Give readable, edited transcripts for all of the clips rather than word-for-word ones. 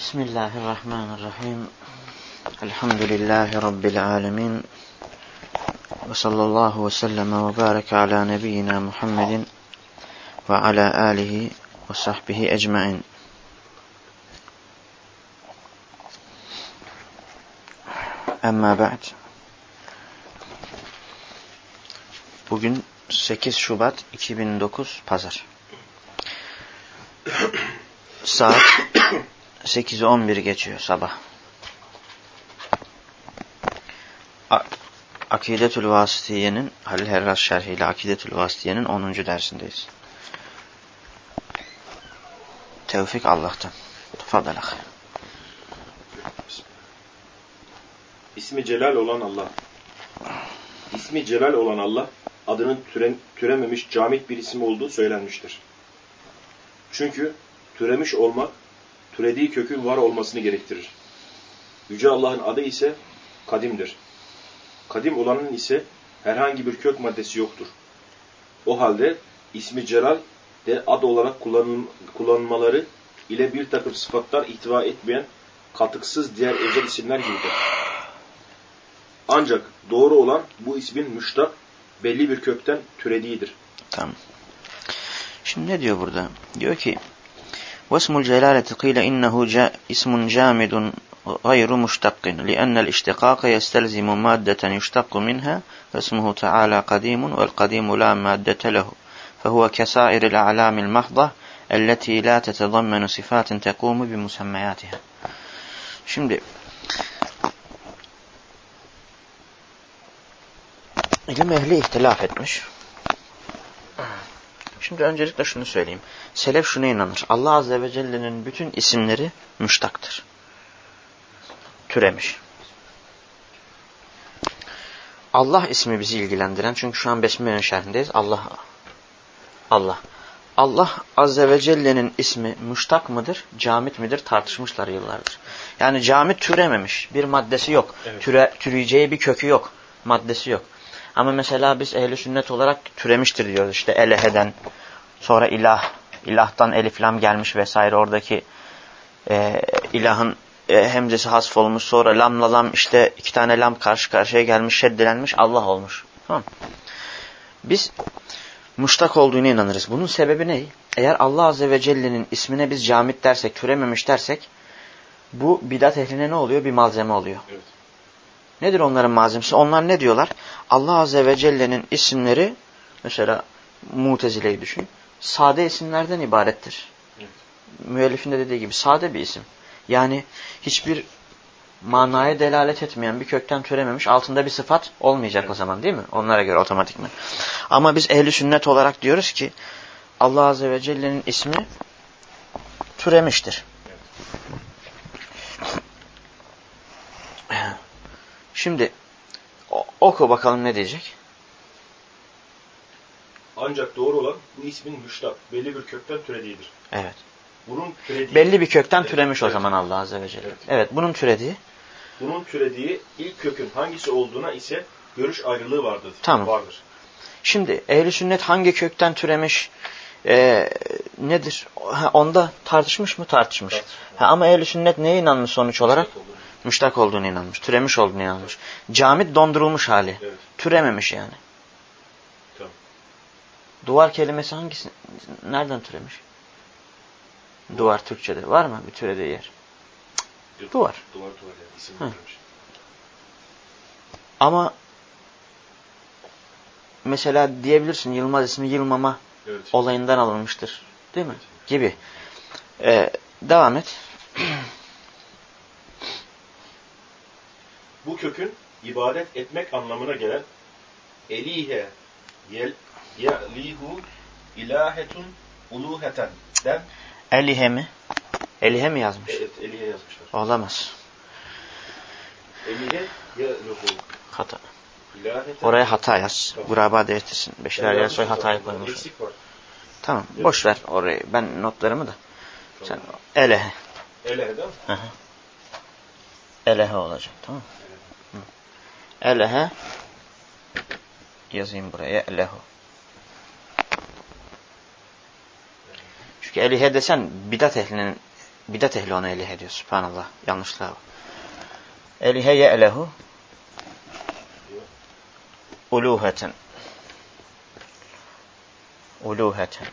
Bismillahirrahmanirrahim. Elhamdülillahi Rabbil alemin. Ve sallallahu ve sellem ve barek ala nebiyyina Muhammedin ve ala alihi ve sahbihi ecmain. Amma ba'd. Bugün 8 Şubat 2009 Pazar. Saat 8'i 11 geçiyor sabah. Akidetül Vasıtiye'nin Halil Herraz şerhiyle Akidetül Vasıtiye'nin 10. dersindeyiz. Tevfik Allah'tan. Tafadalak. İsmi Celal olan Allah. İsmi Celal olan Allah, adının türememiş camit bir isim olduğu söylenmiştir. Çünkü türemiş olmak, türediği kökün var olmasını gerektirir. Yüce Allah'ın adı ise kadimdir. Kadim olanın ise herhangi bir kök maddesi yoktur. O halde ismi Celal de ad olarak kullanılmaları ile bir takım sıfatlar ihtiva etmeyen katıksız diğer özel isimler gibidir. Ancak doğru olan bu ismin müştak, belli bir kökten türediğidir. Tamam. Şimdi ne diyor burada? Diyor ki وَاسْمُ الْجَلَالَةِ قِيلَ إِنَّهُ اسم جامد غير مشتق لأن الاشتقاق يستلزم مادة يشتق منها فاسمه تعالى قديم والقديم لا مادة له فهو كسائر الأعلام المحضة التي لا تتضمن صفات تقوم بمسمياتها. Şimdi ilim ehli ihtilaf etmiş. Şimdi öncelikle şunu söyleyeyim. Selef şuna inanır. Allah Azze ve Celle'nin bütün isimleri müştaktır. Türemiş. Allah ismi bizi ilgilendiren, çünkü şu an Besmele'nin şerhindeyiz. Allah Azze ve Celle'nin ismi müştak mıdır, camit midir tartışmışlar yıllardır. Yani camit türememiş, bir maddesi yok. Evet. Türeyeceği bir kökü yok, maddesi yok. Ama mesela biz ehl-i sünnet olarak türemiştir diyoruz. İşte eleheden, sonra ilahtan elif lam gelmiş vesaire, oradaki ilahın hemzesi hasf olmuş, sonra lamla lam, işte iki tane lam karşı karşıya gelmiş, şeddelenmiş, Allah olmuş. Tamam. Biz muştak olduğuna inanırız. Bunun sebebi ne? Eğer Allah Azze ve Celle'nin ismine biz camit dersek, türememiş dersek, bu bidat ehline ne oluyor? Bir malzeme oluyor. Evet. Nedir onların malzemesi? Onlar ne diyorlar? Allah Azze ve Celle'nin isimleri, mesela Mutezile'yi düşün, sade isimlerden ibarettir. Evet. Müellifin de dediği gibi sade bir isim. Yani hiçbir manaya delalet etmeyen, bir kökten türememiş, altında bir sıfat olmayacak, evet, o zaman, değil mi? Onlara göre otomatikman. Ama biz ehl-i sünnet olarak diyoruz ki Allah Azze ve Celle'nin ismi türemiştir. Evet. Şimdi oku bakalım ne diyecek? Ancak doğru olan bu ismin müştak, belli bir kökten türediğidir. Evet. Bunun türediği, belli bir kökten türemiş, evet, o zaman Allah Azze ve Celle. Evet, evet, bunun türediği ilk kökün hangisi olduğuna ise görüş ayrılığı vardır. Tamam. Vardır. Şimdi ehl-i sünnet hangi kökten türemiş nedir? Onda tartışmış mı? Tartışmış. Ama ehl-i sünnet neye inanmış sonuç olarak? Müştak olduğunu inanmış. Türemiş olduğunu inanmış. Camit dondurulmuş hali. Evet. Türememiş yani. Tamam. Duvar kelimesi hangisi? Nereden türemiş? Duvar Türkçe'de. Var mı bir türediği yer? Yok. Duvar. Duvar yani. İsim türemiş. Ama mesela diyebilirsin Yılmaz ismi Yılmama, evet, olayından alınmıştır. Değil mi? Evet. Gibi. Devam et. Bu kökün ibadet etmek anlamına gelen elihe yelihu ilahetun uluheten den Elihe mi? Elihe mi yazmış? Evet, elihe yazmışlar. Olamaz. Elihe yelihu. Hata. İlaheten. Oraya hata yaz. Tamam. Guraba değiştirsin. Beşler Yersoy hatayı koymuş. Eksik var. Tamam. Evet. Boş ver orayı. Ben notlarımı da. Tamam. Sen elehe. Elehe değil mi? Hı hı. Elehe olacak. Tamam. Elehe yazayım buraya. Elehu. Çünkü elihe desen bidat ehlinin bidat ehli ona elihe diyor. Subhanallah. Yanlışlığa bak. Elihe ye'lehu uluheten. Uluheten.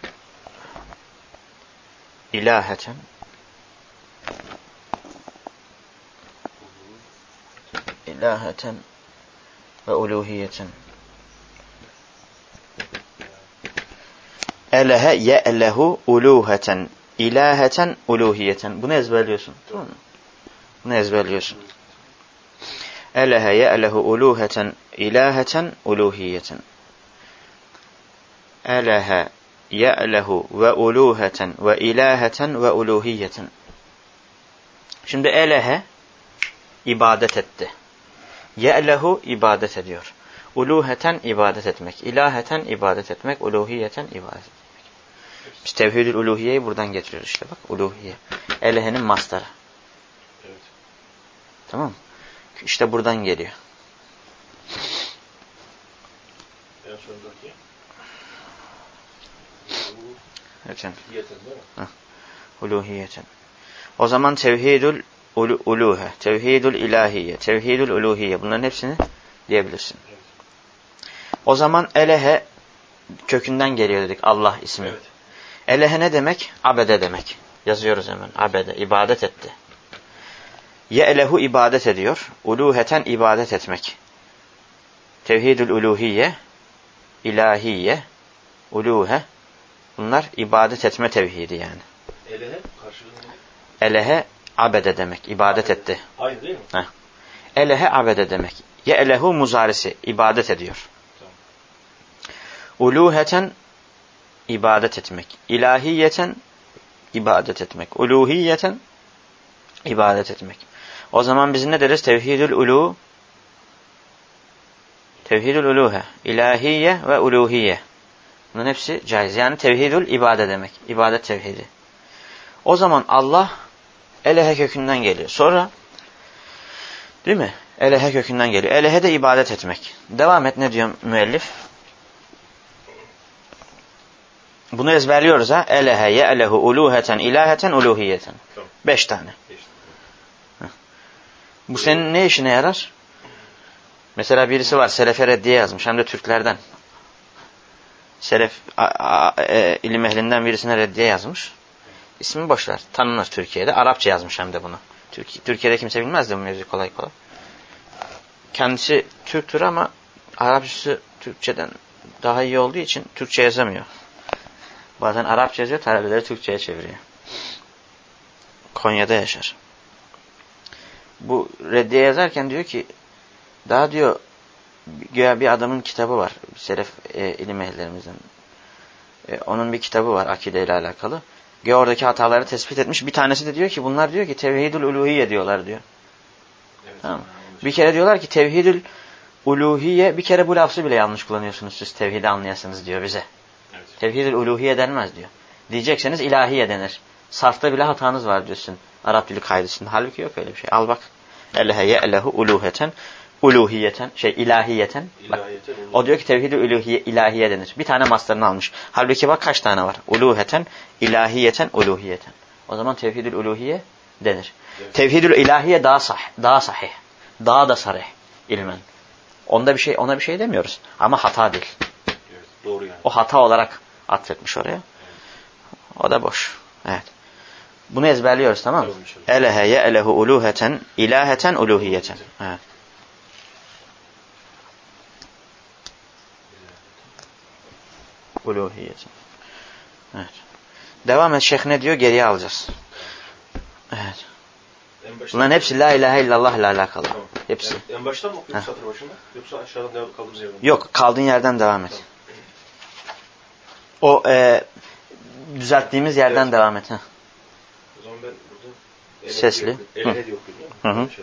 İlaheten. İlaheten ve uluhiyeten. Elehe ye'lehu uluheten. İlaheten uluhiyeten. Bunu ezberliyorsun. Tamam mı? Bunu ezberliyorsun. Elehe ye'lehu uluheten. İlaheten uluhiyeten. Elehe ye'lehu ve uluheten ve ilaheten ve uluhiyeten. Şimdi elehe ibadet etti. Ye'lehu ibadet ediyor. Uluheten ibadet etmek. İlaheten ibadet etmek. Uluhiyeten ibadet etmek. Biz tevhid-ül uluhiyeyi buradan getiriyoruz işte bak. Uluhiye. Elehenin mastarı. Evet. Tamam mı? İşte buradan geliyor. En sondaki. Uluhiyeten. O zaman tevhidül uluhe, tevhidül ilahiye, tevhidül uluhiye bunların hepsini diyebilirsin. Evet. O zaman elehe kökünden geliyor dedik Allah ismi. Evet. Elehe ne demek? Abede demek. Yazıyoruz hemen. Abede, ibadet etti. Ye'lehu ibadet ediyor. Uluheten ibadet etmek. Tevhidül uluhiye, ilahiye, uluhe. Bunlar ibadet etme tevhidi yani. Elehe karşılığı ne? Elehe abede demek. İbadet etti. Aynı değil mi? Heh. Elehe abede demek. Ye'lehu muzarisi. İbadet ediyor. Tamam. Uluheten ibadet etmek. İlahiyeten ibadet etmek. Uluhiyeten ibadet etmek. O zaman biz ne deriz? Tevhidül ulu, tevhidül uluhe, ilahiye ve uluhiye. Bunların hepsi caiz. Yani tevhidül ibade demek. İbadet tevhidi. O zaman Allah elehe kökünden geliyor. Sonra değil mi? Elehe kökünden geliyor. Elehe de ibadet etmek. Devam et ne diyor müellif? Bunu ezberliyoruz ha. Elehe, ye'lehu, uluheten, ilaheten, uluhiyeten. 5 tane. Bu senin ne işine yarar? Mesela birisi var Selefe reddiye yazmış. Hem de Türklerden. Selef ilim ehlinden birisine reddiye yazmış. İsmi boşver. Tanınır Türkiye'de. Arapça yazmış hem de bunu. Türkiye'de kimse bilmez de bu mevzu kolay kolay. Kendisi Türktür ama Arapçası Türkçeden daha iyi olduğu için Türkçe yazamıyor. Bazen Arapça yazıyor, talebeleri Türkçe'ye çeviriyor. Konya'da yaşar. Bu reddiye yazarken diyor ki daha diyor bir adamın kitabı var. Selef ilim ehlilerimizden. Onun bir kitabı var akideyle alakalı. Oradaki hataları tespit etmiş. Bir tanesi de diyor ki bunlar diyor ki tevhidül uluhiye diyorlar diyor. Evet, tamam. Bir kere diyorlar ki tevhidül uluhiye, bir kere bu lafzı bile yanlış kullanıyorsunuz siz tevhidi anlayasınız diyor bize. Evet. Tevhidül uluhiye denmez diyor. Diyecekseniz ilahiye denir. Sarfta bile hatanız var diyorsun Arap dili kaidesinde. Halbuki yok öyle bir şey. Al bak. Elehe ye'lehu uluheten, uluhiyeten, ilahiyeten. Bak. O diyor ki tevhid-i uluhiye, ilahiye denir. Bir tane mastarını almış. Halbuki bak kaç tane var. Uluheten, ilahiyeten, uluhiyeten. O zaman tevhid-i uluhiye denir. Evet. Tevhid-i ilahiye daha sahih. Daha da sarih ilmen. Ona bir şey demiyoruz. Ama hata değil. Evet, doğru yani. O hata olarak atfetmiş oraya. Evet. O da boş. Evet. Bunu ezberliyoruz tamam mı? Elehe ye'lehu uluheten, ilaheten, uluhiyeten. Evet. Uluhiyeten. Evet. Devam et şeyh ne diyor? Geriye alacağız. Evet. Bunların hepsi la ilahe illallah ile alakalı. Tamam. Hepsi. En baştan mı okuyorsun satır başında? Yoksa aşağıdan devam kaldığımız yerden mi? Yok, kaldığın yerden devam et. Tamam. O düzelttiğimiz yerden devam et. O zaman ben burada sesli. Elehe diyor değil mi?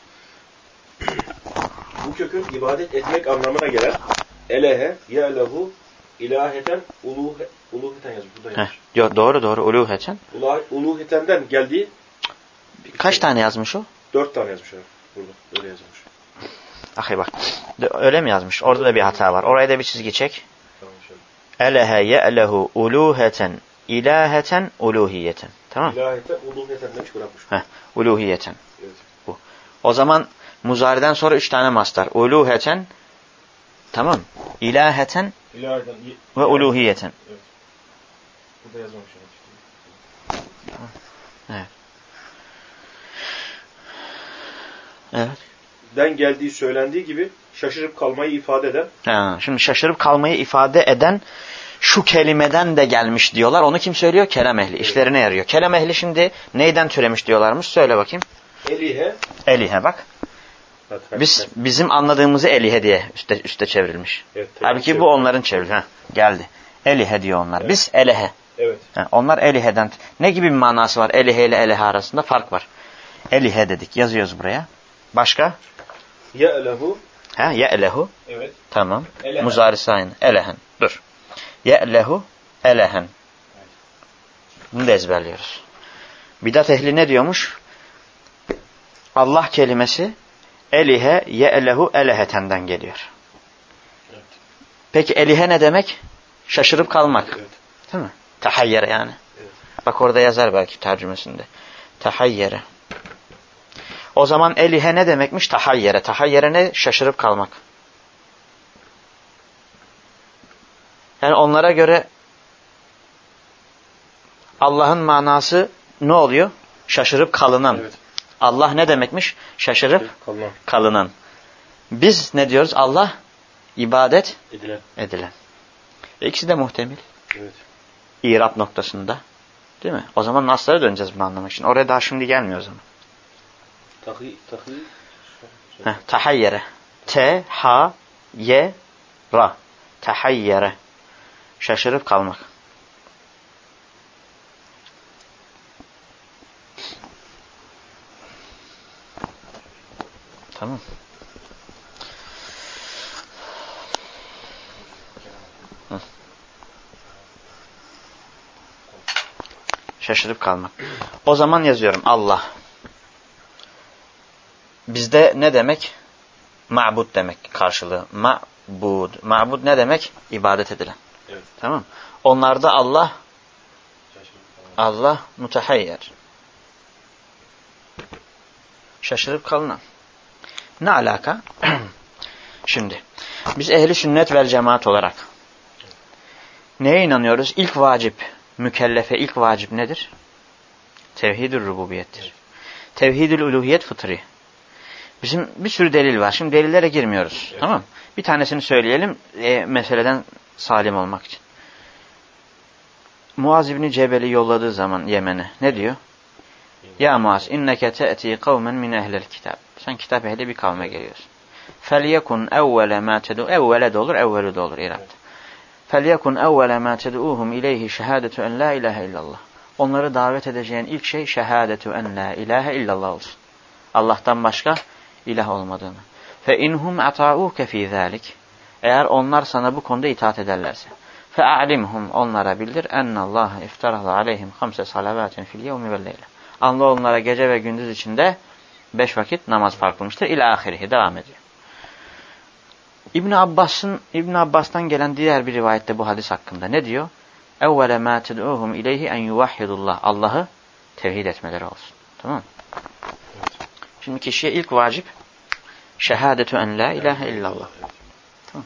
Bu kökün ibadet etmek anlamına gelen elehe, ye'lehu, ilaheten, uluheten yazmış. Burada yazmış. Yok, doğru. Uluheten. Uluhetenden geldiği. Kaç tane yazmış o? 4 tane yazmış burada. Öyle yazmış. Ahi bak. Öyle mi yazmış? Orada da bir hata var. Oraya da bir çizgi çek. Tamam şöyle. Elehe ye'lehu uluheten, ilaheten, uluhiyeten. Tamam. İlahiyeten, uluhiyeten demiş bırakmış. Uluhiyeten. Evet. Bu. O zaman muzariden sonra 3 tane mastar. Uluheten, tamam. İlaheten ve uluhiyeten. Evet. Burada yazmamışım. Evet. Evet. Den geldiği söylendiği gibi şaşırıp kalmayı ifade eden. Şimdi şaşırıp kalmayı ifade eden şu kelimeden de gelmiş diyorlar. Onu kim söylüyor? Kelam ehli. İşlerine yarıyor. Kelam ehli şimdi neyden türemiş diyorlarmış? Söyle bakayım. Elihe. Elihe bak. Bizim anladığımızı elihe diye üste çevrilmiş. Evet, halbuki bu onların çevrili. Geldi. Elihe diyor onlar. Evet. Biz elehe. Evet. Onlar eliheden. Ne gibi bir manası var? Elihe ile elehe arasında fark var. Elihe dedik. Yazıyoruz buraya. Başka? Ye'lehu. Ye'lehu. Evet. Tamam. Elehen. Muzarisi aynı. Elehen. Dur. Ye'lehu elehen. Bunu da ezberliyoruz. Bidat ehli ne diyormuş? Allah kelimesi elihe ye'lehu elehetenden geliyor. Evet. Peki elihe ne demek? Şaşırıp kalmak. Evet. Değil mi? Tahayyere yani. Evet. Bak orada yazar belki tercümesinde. Tahayyere. O zaman elihe ne demekmiş? Tahayyere. Tahayyere ne? Şaşırıp kalmak. Yani onlara göre Allah'ın manası ne oluyor? Şaşırıp kalınan. Evet. Allah ne demekmiş? Şaşırıp kalınan. Biz ne diyoruz? Allah ibadet edilen. İkisi de muhtemel. Evet. İrab noktasında. Değil mi? O zaman naslara döneceğiz bunu anlamak için. Oraya daha şimdi gelmiyor o zaman. Tahayyere. T-ha-ye-ra. Tahayyere. Şaşırıp kalmak. Tamam. Şaşırıp kalmak. O zaman yazıyorum Allah. Bizde ne demek? Ma'bud demek karşılığı. Ma'bud. Ma'bud ne demek? İbadet edilen. Evet. Tamam. Onlarda Allah mutahayyer. Şaşırıp kalınan. Ne alaka? Şimdi biz ehli sünnet vel cemaat olarak neye inanıyoruz? İlk vacip, mükellefe ilk vacip nedir? Tevhid-ül rububiyettir. Tevhid-ül uluhiyet fıtri. Bizim bir sürü delil var. Şimdi delillere girmiyoruz. Evet. Tamam. Bir tanesini söyleyelim meseleden salim olmak için. Muaz İbni Cebel'i yolladığı zaman Yemen'e ne diyor? Ya Muaz inneke te'ti kavmen min ehlil kitab. Sen kitap ehli bir kavme geliyorsun. Felyekun evvele ma ted'u evvele de olur, evvelu de olur İrab'da. Felyekun evvele ma ted'uhum ileyhi şehadetu en la ilahe illallah. Onları davet edeceğin ilk şey şehadetu en la ilahe illallah olsun. Allah'tan başka ilah olmadığını. Fe inhum ata'uke fi zalik. Eğer onlar sana bu konuda itaat ederlerse. Fe a'limhum onlara bildir ennallaha iftarada aleyhim 5 salavatin fil yevmi vel leyle. Anla onlara gece ve gündüz içinde 5 vakit namaz fark kılmıştır. İlâ ahirihi devam ediyor. İbn Abbas'tan gelen diğer bir rivayette bu hadis hakkında ne diyor? Evvele mâ ted'uhum ileyhi en yuvahhidullah. Allah'ı tevhid etmeleri olsun. Tamam mı? Evet. Şimdi kişiye ilk vacip şehadetu en la ilahe illallah. Tamam.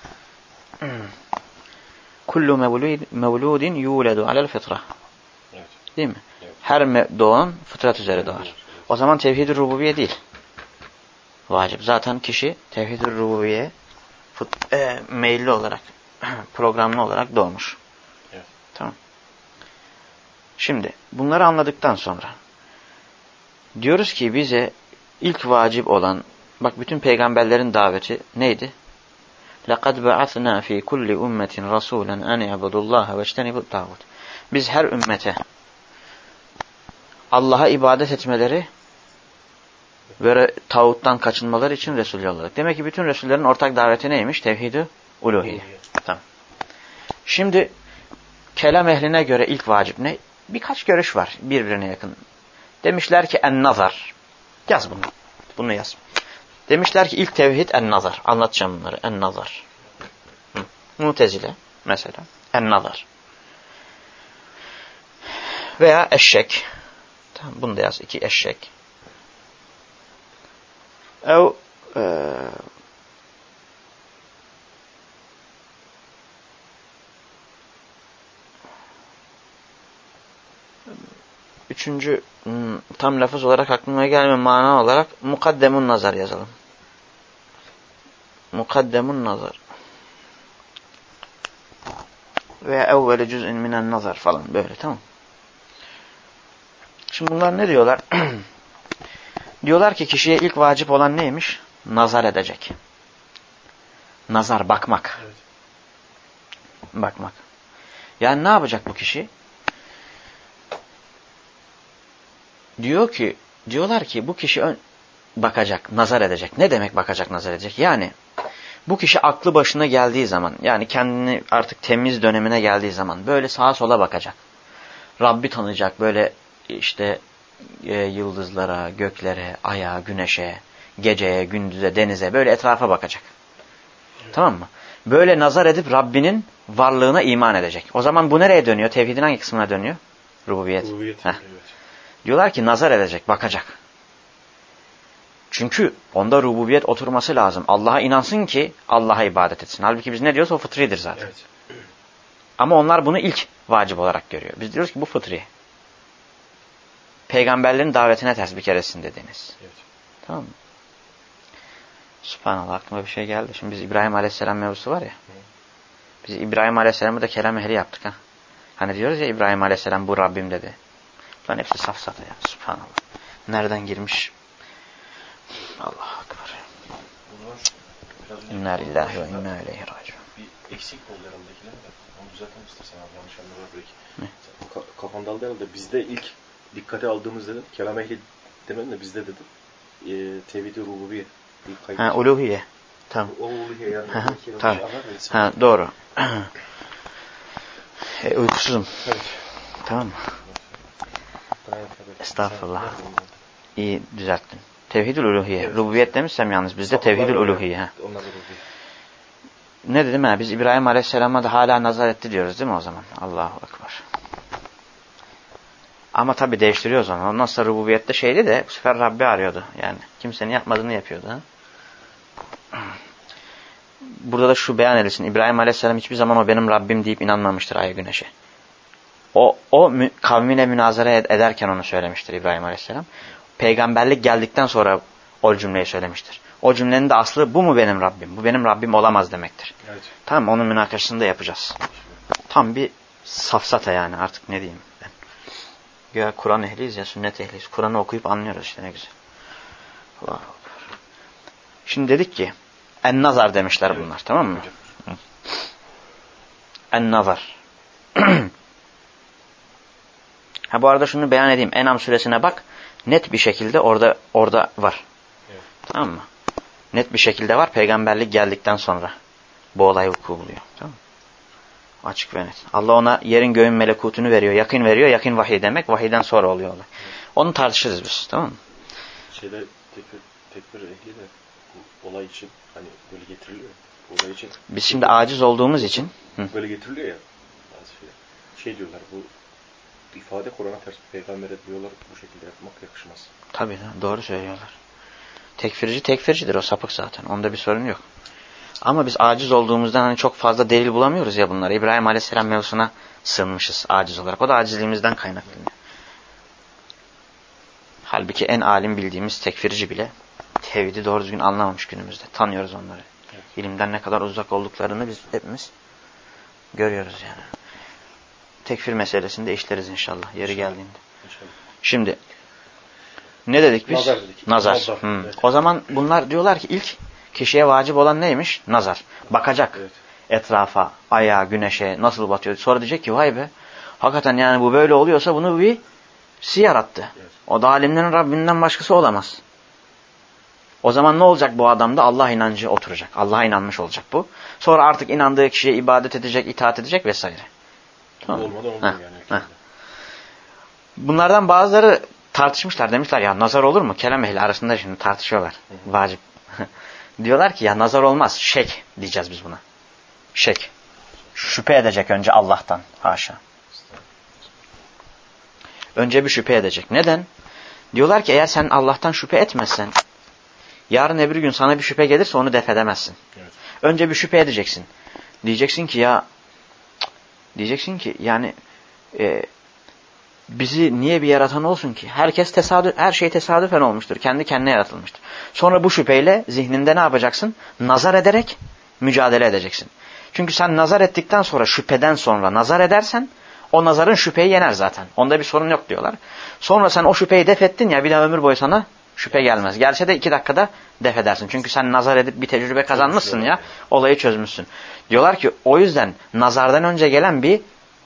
Kullu mevludin yuledu alel fıtra. Değil mi? Evet. Her doğan fıtrat üzere doğar. O zaman tevhid-i rububiye değil. Vacip. Zaten kişi tevhid-i rububiye meyilli olarak, programlı olarak doğmuş. Evet. Tamam. Şimdi bunları anladıktan sonra diyoruz ki bize ilk vacip olan, bak bütün peygamberlerin daveti neydi? لَقَدْ بَعَثْنَا ف۪ي كُلِّ اُمَّةٍ رَسُولًا اَنْ يَعْبُدُ اللّٰهَ وَاجْتَنِبُ الطَّاغُوتِ. Biz her ümmete Allah'a ibadet etmeleri ve tağuttan kaçınmaları için Resul yolladık. Demek ki bütün Resullerin ortak daveti neymiş? Tevhid-i uluhiyye. Tamam. Şimdi kelam ehline göre ilk vacip ne? Birkaç görüş var birbirine yakın. Demişler ki en-nazar. Yaz bunu. Bunu yaz. Demişler ki ilk tevhid en-nazar. Anlatacağım bunları. En-nazar. Mutezile mesela. En-nazar. Veya eşek. Tamam, bunu da yaz. 2 eşek. Ev üçüncü tam lafız olarak aklıma gelmeyen mana olarak mukaddemun nazar yazalım. Mukaddemun nazar. Veya evveli cüz'in minen nazar falan böyle, tamam. Şimdi bunlar ne diyorlar? Diyorlar ki kişiye ilk vacip olan neymiş? Nazar edecek. Nazar, bakmak. Evet. Bakmak. Yani ne yapacak bu kişi? Diyorlar ki bu kişi bakacak, nazar edecek. Ne demek bakacak, nazar edecek? Yani bu kişi aklı başına geldiği zaman, yani kendini artık temiz dönemine geldiği zaman böyle sağa sola bakacak. Rabbi tanıyacak, böyle işte yıldızlara, göklere, aya, güneşe, geceye, gündüze, denize, böyle etrafa bakacak. Evet. Tamam mı? Böyle nazar edip Rabbinin varlığına iman edecek. O zaman bu nereye dönüyor? Tevhidin hangi kısmına dönüyor? Rububiyet. Evet. Diyorlar ki nazar edecek, bakacak. Çünkü onda rububiyet oturması lazım. Allah'a inansın ki Allah'a ibadet etsin. Halbuki biz ne diyoruz? O fıtridir zaten. Evet. Ama onlar bunu ilk vacip olarak görüyor. Biz diyoruz ki bu fıtri. Peygamberlerin davetine ters bir keresinde deniz. Evet. Tamam mı? Subhanallah, aklıma bir şey geldi. Şimdi biz İbrahim Aleyhisselam mevzusu var ya. Biz İbrahim Aleyhisselam'ı da kelam ehli yaptık ha. Hani diyoruz ya İbrahim Aleyhisselam bu Rabbim dedi. Lan hepsi safsata ya. Subhanallah. Nereden girmiş? Allahu Ekber. İnna lillahi ve inna ileyhi raciun. Bir eksik oldu herhaldekiler de. Onu düzeltmek istersen abi, yanlış anlamadım belki. Kafamda aldı herhalde. Bizde ilk dikkate aldığımız dedim. Kelam ehli demedim de bizde dedim. Tevhid-i rububiyet. Ha, uluhiye. Tamam. O uluhiye yani. Tamam. Ha, doğru. Uykusuzum. Evet. Tamam mı? Estağfurullah. İyi düzelttin. Tevhid-ül uluhiye. Evet. Rububiyet demişsem yalnız bizde tevhid-ül uluhiye. Ne dedim ha? Biz İbrahim Aleyhisselam'a da hala nazar etti diyoruz değil mi o zaman? Allahu Ekber. Ama tabii değiştiriyoruz onu. Ondan sonra rububiyette şeydi de bu sefer Rabbi arıyordu. Yani kimsenin yapmadığını yapıyordu. Ha? Burada da şu beyan edilsin. İbrahim Aleyhisselam hiçbir zaman o benim Rabbim deyip inanmamıştır aya güneşe. O kavmine münazara ederken onu söylemiştir İbrahim Aleyhisselam. Peygamberlik geldikten sonra o cümleyi söylemiştir. O cümlenin de aslı bu mu benim Rabbim? Bu benim Rabbim olamaz demektir. Evet. Tamam, onun münakaşasını da yapacağız. Tam bir safsata yani, artık ne diyeyim ben. Ya Kur'an ehliyiz ya sünnet ehliyiz. Kur'an'ı okuyup anlıyoruz işte, ne güzel. Allahu Ekber. Şimdi dedik ki en-nazar demişler evet. Bunlar, tamam mı? En-nazar. Ha, bu arada şunu beyan edeyim. En'am suresine bak. Net bir şekilde orada var. Evet. Tamam mı? Net bir şekilde var. Peygamberlik geldikten sonra bu olay vuku buluyor. Tamam mı? Açık ve net. Allah ona yerin göğün melekutunu veriyor. Yakın veriyor. Yakın vahiy demek. Vahiyden sonra oluyor olay. Evet. Onu tartışırız biz. Tamam mı? Tekfir ehli de bu olay için hani böyle getiriliyor. Bu olay için. Biz şimdi aciz olduğumuz için. Böyle getiriliyor ya. Şey diyorlar, bu ifade Kur'an'a ters, peygambere diyorlar, bu şekilde yapmak yakışmaz. Tabii doğru söylüyorlar. Tekfircidir, o sapık zaten. Onda bir sorun yok. Ama biz aciz olduğumuzdan hani çok fazla delil bulamıyoruz ya bunları. İbrahim Aleyhisselam mevzusuna sığınmışız aciz olarak. O da acizliğimizden kaynaklanıyor. Halbuki en alim bildiğimiz tekfirci bile tevhidi doğru düzgün anlamamış günümüzde. Tanıyoruz onları. Evet. İlimden ne kadar uzak olduklarını biz hepimiz görüyoruz yani. Tekfir meselesini de işleriz inşallah yeri geldiğinde. İnşallah. Şimdi ne dedik biz? Nazar dedik. Nazar. Evet. O zaman bunlar diyorlar ki ilk kişiye vacip olan neymiş? Nazar. Bakacak evet. Etrafa, aya, güneşe nasıl batıyor. Sonra diyecek ki vay be hakikaten yani bu böyle oluyorsa bunu birisi yarattı. Evet. O da alimlerin Rabbinden başkası olamaz. O zaman ne olacak bu adamda? Allah inancı oturacak. Allah'a inanmış olacak bu. Sonra artık inandığı kişiye ibadet edecek, itaat edecek vesaire. Tamam. Olmadan olmuyor yani. Bunlardan bazıları tartışmışlar. Demişler ya nazar olur mu? Kelam ehli arasında şimdi tartışıyorlar. Hı-hı. Vacip. Diyorlar ki ya nazar olmaz. Şek diyeceğiz biz buna. Şek. Şüphe edecek önce Allah'tan. Haşa. Önce bir şüphe edecek. Neden? Diyorlar ki eğer sen Allah'tan şüphe etmezsen, yarın öbür gün sana bir şüphe gelirse onu def edemezsin. Evet. Önce bir şüphe edeceksin. Diyeceksin ki yani bizi niye bir yaratan olsun ki? Her şey tesadüfen olmuştur. Kendi kendine yaratılmıştır. Sonra bu şüpheyle zihninde ne yapacaksın? Nazar ederek mücadele edeceksin. Çünkü sen nazar ettikten sonra, şüpheden sonra nazar edersen, o nazarın şüpheyi yener zaten. Onda bir sorun yok diyorlar. Sonra sen o şüpheyi def ettin ya, bir daha ömür boyu sana şüphe gelmez. Gelse de 2 dakikada def edersin. Çünkü sen nazar edip bir tecrübe kazanmışsın ya, olayı çözmüşsün. Diyorlar ki o yüzden nazardan önce gelen bir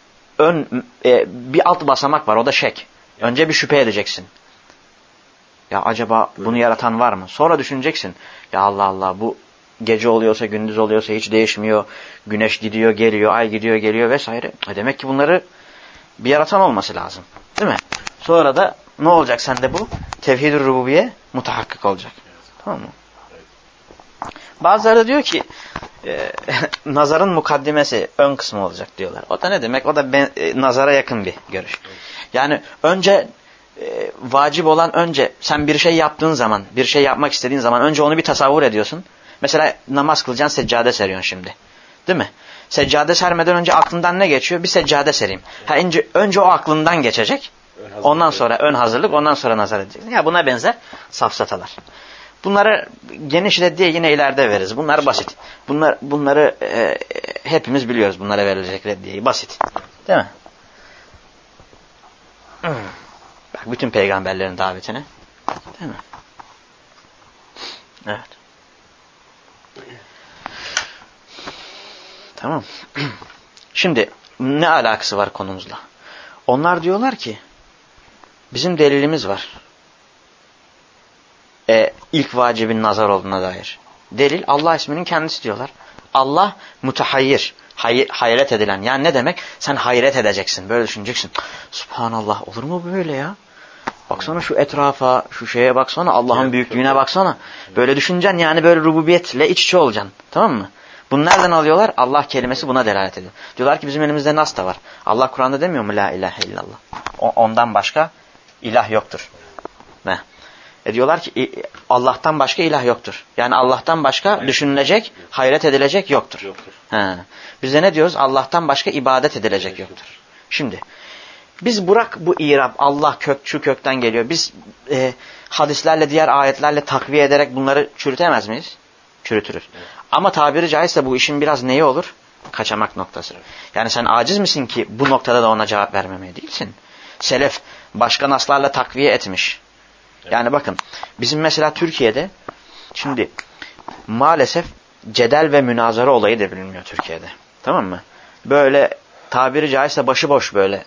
alt basamak var, o da şek. Önce bir şüphe edeceksin. Ya acaba bunu yaratan var mı? Sonra düşüneceksin. Ya Allah Allah, bu gece oluyorsa gündüz oluyorsa hiç değişmiyor. Güneş gidiyor geliyor, ay gidiyor geliyor vesaire. Demek ki bunları bir yaratan olması lazım. Değil mi? Sonra da ne olacak sende bu? Tevhid-ü rububiye mutahakkik olacak. Tamam mı? Bazıları da diyor ki nazarın mukaddimesi ön kısmı olacak diyorlar. O da ne demek? O da nazara yakın bir görüş. Yani önce vacip olan, önce sen bir şey yaptığın zaman, bir şey yapmak istediğin zaman önce onu bir tasavvur ediyorsun. Mesela namaz kılacaksın, seccade seriyorsun şimdi. Değil mi? Seccade sermeden önce aklından ne geçiyor? Bir seccade sereyim. Önce o aklından geçecek. Ondan sonra ön hazırlık, ondan sonra nazar edeceksin. Ya buna benzer safsatalar. Bunları geniş reddiye yine ileride veririz. Bunlar basit. Bunları hepimiz biliyoruz. Bunlara verilecek reddiyeyi. Basit. Değil mi? Bak bütün peygamberlerin davetine. Değil mi? Evet. Tamam. Şimdi ne alakası var konumuzla? Onlar diyorlar ki bizim delilimiz var. İlk vacibin nazar olduğuna dair. Delil Allah isminin kendisi diyorlar. Allah mutahayyir, hayret edilen. Yani ne demek? Sen hayret edeceksin. Böyle düşüneceksin. Subhanallah, olur mu böyle ya? Baksana şu etrafa, şu şeye baksana, Allah'ın büyüklüğüne baksana. Böyle düşüneceksin, yani böyle rububiyetle iç içe olacaksın. Tamam mı? Bunu nereden alıyorlar? Allah kelimesi buna delalet ediyor. Diyorlar ki bizim elimizde nas da var. Allah Kur'an'da demiyor mu la ilahe illallah? Ondan başka ilah yoktur. Ne? Diyorlar ki Allah'tan başka ilah yoktur. Yani Allah'tan başka düşünülecek, hayret edilecek yoktur. Biz de ne diyoruz? Allah'tan başka ibadet edilecek yoktur. Şimdi biz bırak bu irab, Allah şu kökten geliyor. Biz hadislerle, diğer ayetlerle takviye ederek bunları çürütemez miyiz? Çürütürüz. Ama tabiri caizse bu işin biraz neyi olur? Kaçamak noktası. Yani sen aciz misin ki bu noktada da ona cevap vermemeye? Değilsin. Selef başka naslarla takviye etmiş. Yani bakın bizim mesela Türkiye'de şimdi maalesef cedel ve münazara olayı da bilinmiyor Türkiye'de. Tamam mı? Böyle tabiri caizse başıboş böyle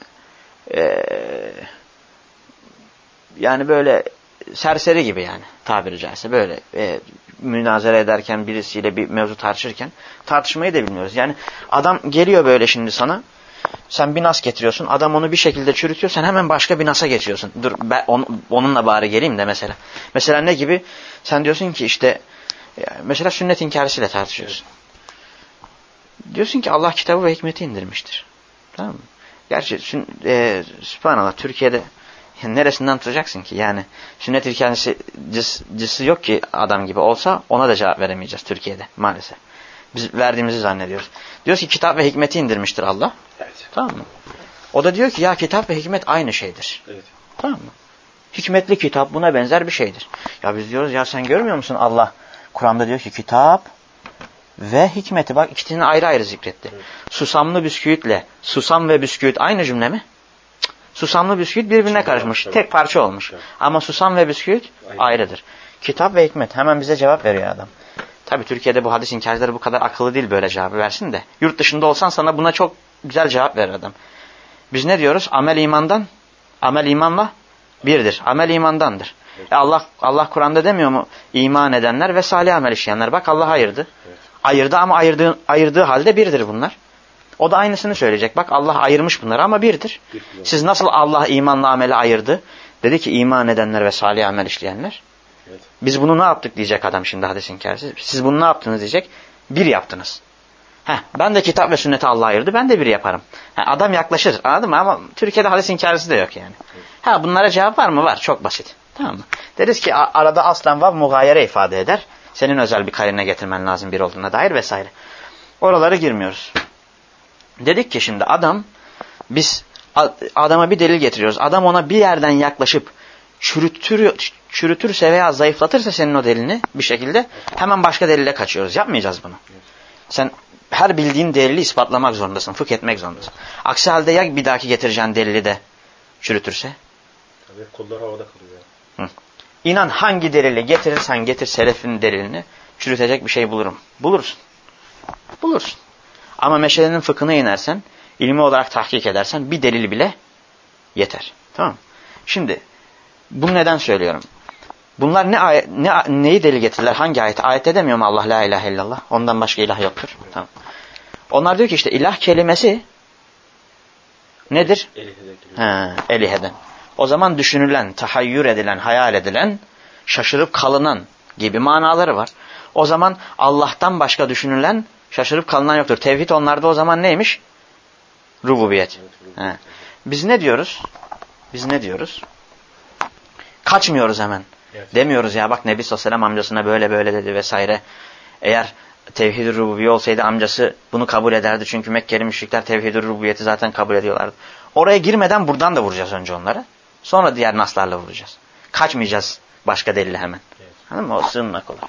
yani böyle serseri gibi, yani tabiri caizse böyle münazara ederken, birisiyle bir mevzu tartışırken tartışmayı da bilmiyoruz. Yani adam geliyor böyle şimdi sana, sen bir nas getiriyorsun, adam onu bir şekilde çürütüyor, sen hemen başka bir nasa geçiyorsun. Dur ben onunla bari geleyim de mesela. Mesela ne gibi? Sen diyorsun ki işte mesela sünnet inkarısıyla tartışıyorsun. Diyorsun ki Allah kitabı ve hikmeti indirmiştir. Tamam mı? Gerçi Sübhanallah Türkiye'de neresinden tutacaksın ki? Yani sünnet inkarcısı yok ki adam gibi, olsa ona da cevap veremeyeceğiz Türkiye'de maalesef. Biz verdiğimizi zannediyoruz. Diyoruz ki kitap ve hikmeti indirmiştir Allah. Evet. Tamam mı? O da diyor ki ya kitap ve hikmet aynı şeydir. Evet. Tamam mı? Hikmetli kitap buna benzer bir şeydir. Ya biz diyoruz ya sen görmüyor musun, Allah Kur'an'da diyor ki kitap ve hikmeti, bak ikisini ayrı ayrı zikretti. Evet. Susamlı bisküvitle susam ve bisküvit aynı cümle mi? Susamlı bisküvit birbirine karışmış. Tek parça olmuş. Evet. Ama susam ve bisküvit ayrıdır. Kitap ve hikmet. Hemen bize cevap veriyor adam. Tabii Türkiye'de bu hadis inkarcıları bu kadar akıllı değil böyle cevabı versin de. Yurt dışında olsan sana buna çok güzel cevap verir adam. Biz ne diyoruz? Amel imanla birdir. Amel imandandır. Evet. Allah Kur'an'da demiyor mu? İman edenler ve salih amel işleyenler. Bak Allah ayırdı. Evet. Ayırdı ama ayırdığı halde birdir bunlar. O da aynısını söyleyecek. Bak Allah ayırmış bunları ama birdir. Siz nasıl Allah imanla ameli ayırdı? Dedi ki iman edenler ve salih amel işleyenler. Evet. Biz bunu ne yaptık diyecek adam şimdi hadis inkarcısı. Siz bunu ne yaptınız diyecek. Bir yaptınız. Ben de kitap ve sünneti Allah ayırdı. Ben de bir yaparım. Adam yaklaşır. Anladın mı? Ama Türkiye'de hadis inkarcısı da yok yani. Bunlara cevap var mı? Var. Çok basit. Tamam mı? Deriz ki arada aslen vav mugayere ifade eder. Senin özel bir karine getirmen lazım bir olduğuna dair vesaire. Oralara girmiyoruz. Dedik ki şimdi biz adama bir delil getiriyoruz. Adam ona bir yerden yaklaşıp çürütürse veya zayıflatırsa senin o delilini bir şekilde hemen başka delile kaçıyoruz. Yapmayacağız bunu. Sen her bildiğin delili ispatlamak zorundasın. Fıkh etmek zorundasın. Aksi halde ya bir dahaki getireceğin delili de çürütürse? Tabii kollar havada kalıyor. İnan hangi delili getirirsen getir selefin delilini çürütecek bir şey bulurum. Bulursun. Ama meşelenin fıkhına inersen, ilmi olarak tahkik edersen bir delil bile yeter. Tamam mı? Şimdi bunu neden söylüyorum? Bunlar neyi delil getirirler? Hangi ayet? Ayette demiyor mu Allah la ilahe illallah? Ondan başka ilah yoktur. Tamam. Onlar diyor ki işte ilah kelimesi nedir? Eliheden. O zaman düşünülen, tahayyür edilen, hayal edilen, şaşırıp kalınan gibi manaları var. O zaman Allah'tan başka düşünülen, şaşırıp kalınan yoktur. Tevhid onlarda o zaman neymiş? Rububiyet. Biz ne diyoruz? Kaçmıyoruz hemen. Evet. Demiyoruz ya bak Nebi sallallahu aleyhi ve sellem amcasına böyle dedi vesaire. Eğer tevhid-i rububiye olsaydı amcası bunu kabul ederdi. Çünkü Mekkeli müşrikler tevhid-i rububiyeti zaten kabul ediyorlardı. Oraya girmeden buradan da vuracağız önce onları. Sonra diğer naslarla vuracağız. Kaçmayacağız başka delile hemen. Evet. Anladın mı? O sığınmak olur.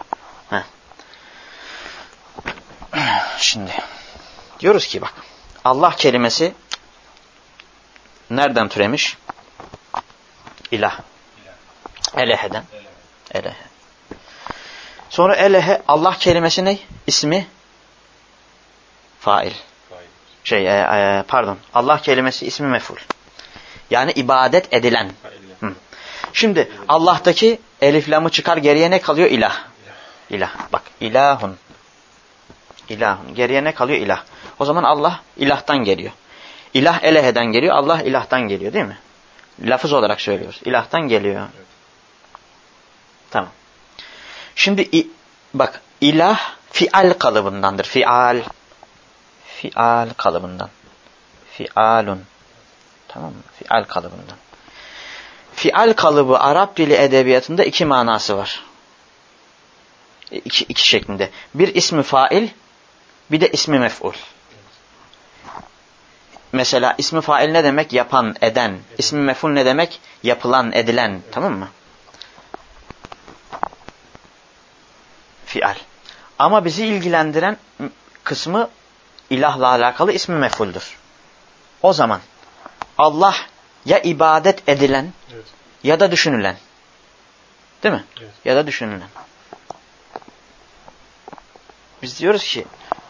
Şimdi diyoruz ki bak Allah kelimesi nereden türemiş? İlah. Elehe'den. Elehe. Sonra elehe Allah kelimesi ne? İsmi fail. Allah kelimesi ismi mef'ul. Yani ibadet edilen. Şimdi Allah'taki elif lamı çıkar geriye ne kalıyor? İlah. İlah. Bak ilahun. İlahun. Geriye ne kalıyor? İlah. O zaman Allah ilahtan geliyor. İlah eleheden geliyor. Allah ilahtan geliyor değil mi? Lafız olarak söylüyoruz. İlahtan geliyor. Tamam. Şimdi bak ilah fial kalıbındandır. Fial kalıbından. Fialun. Tamam mı? Fial kalıbından. Fial kalıbı Arap dili edebiyatında iki manası var. İki şeklinde. Bir ismi fail, bir de ismi mef'ul. Mesela ismi fail ne demek? Yapan, eden. İsmi mef'ul ne demek? Yapılan, edilen. Tamam mı? Fial. Ama bizi ilgilendiren kısmı ilahla alakalı ismi mef'uldür. O zaman Allah ya ibadet edilen ya da düşünülen. Değil mi? Evet. Ya da düşünülen. Biz diyoruz ki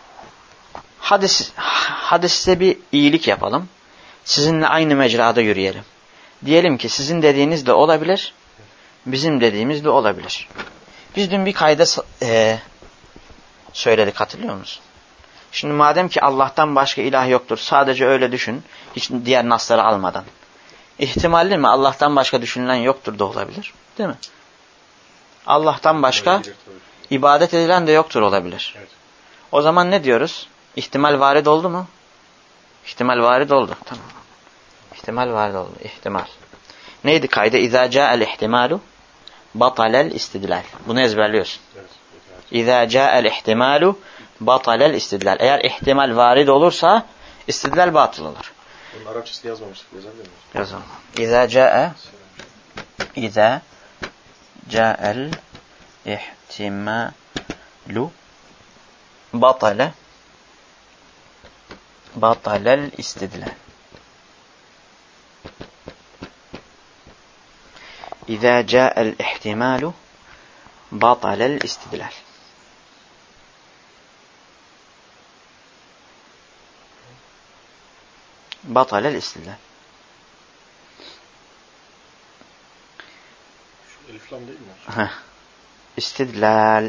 hadi size bir iyilik yapalım. Sizinle aynı mecrada yürüyelim. Diyelim ki sizin dediğiniz de olabilir. Bizim dediğimiz de olabilir. Biz dün bir kayda söyledik, hatırlıyor musun? Şimdi madem ki Allah'tan başka ilah yoktur, sadece öyle düşün, hiç diğer nasları almadan. İhtimalli mi? Allah'tan başka düşünülen yoktur da olabilir. Değil mi? Allah'tan başka ibadet edilen de yoktur olabilir. Evet. O zaman ne diyoruz? İhtimal varid oldu mu? İhtimal varid oldu. Tamam. İhtimal varid oldu. İhtimal. Neydi kayda? İzâ câ'el ihtimâlu batalel istidlal. Bunu ezberliyorsun. İzâ câ'el ihtimâlu batalel istidlal. Eğer ihtimal varid olursa istidlal batıl olur. Bunun Arapçasını yazmamıştık. Yazabilir miyiz? Yazalım. İzâ câ'el ihtimalu batalel istidlal. İzâ câ'el ihtimalu batalel istidlal. Batalel istidlal. Şu elif lam değil mi? İstidlal.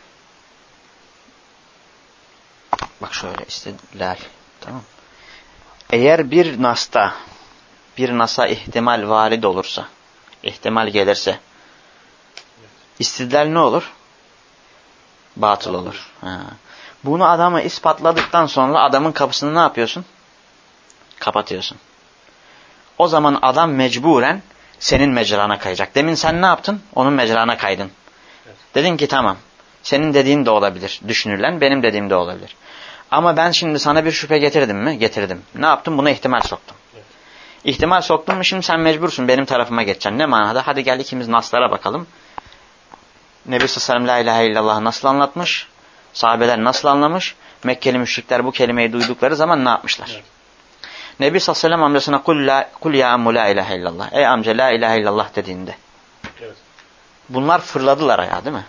Bak şöyle istidlal. Tamam. Eğer bir nasa ihtimal varid olursa, ihtimal gelirse, istidlal ne olur? Batıl olur. Bunu adama ispatladıktan sonra adamın kapısını ne yapıyorsun? Kapatıyorsun. O zaman adam mecburen senin mecrana kayacak. Demin sen ne yaptın? Onun mecrana kaydın. Evet. Dedin ki tamam. Senin dediğin de olabilir. Düşünülen benim dediğim de olabilir. Ama ben şimdi sana bir şüphe getirdim mi? Getirdim. Ne yaptım? Buna ihtimal soktum. Evet. İhtimal soktun mu şimdi sen mecbursun benim tarafıma geçeceksin. Ne manada? Hadi gel ikimiz naslara bakalım. Nebi sallallahu aleyhi ve sellem la ilahe illallah nasıl anlatmış? Sahabeler nasıl anlamış? Mekkeli müşrikler bu kelimeyi duydukları zaman ne yapmışlar? Evet. Nebi sallallahu aleyhi ve sellem amcasına kul ya ammu la ilahe illallah. Ey amca la ilahe illallah dediğinde. Evet. Bunlar fırladılar ayağa değil mi?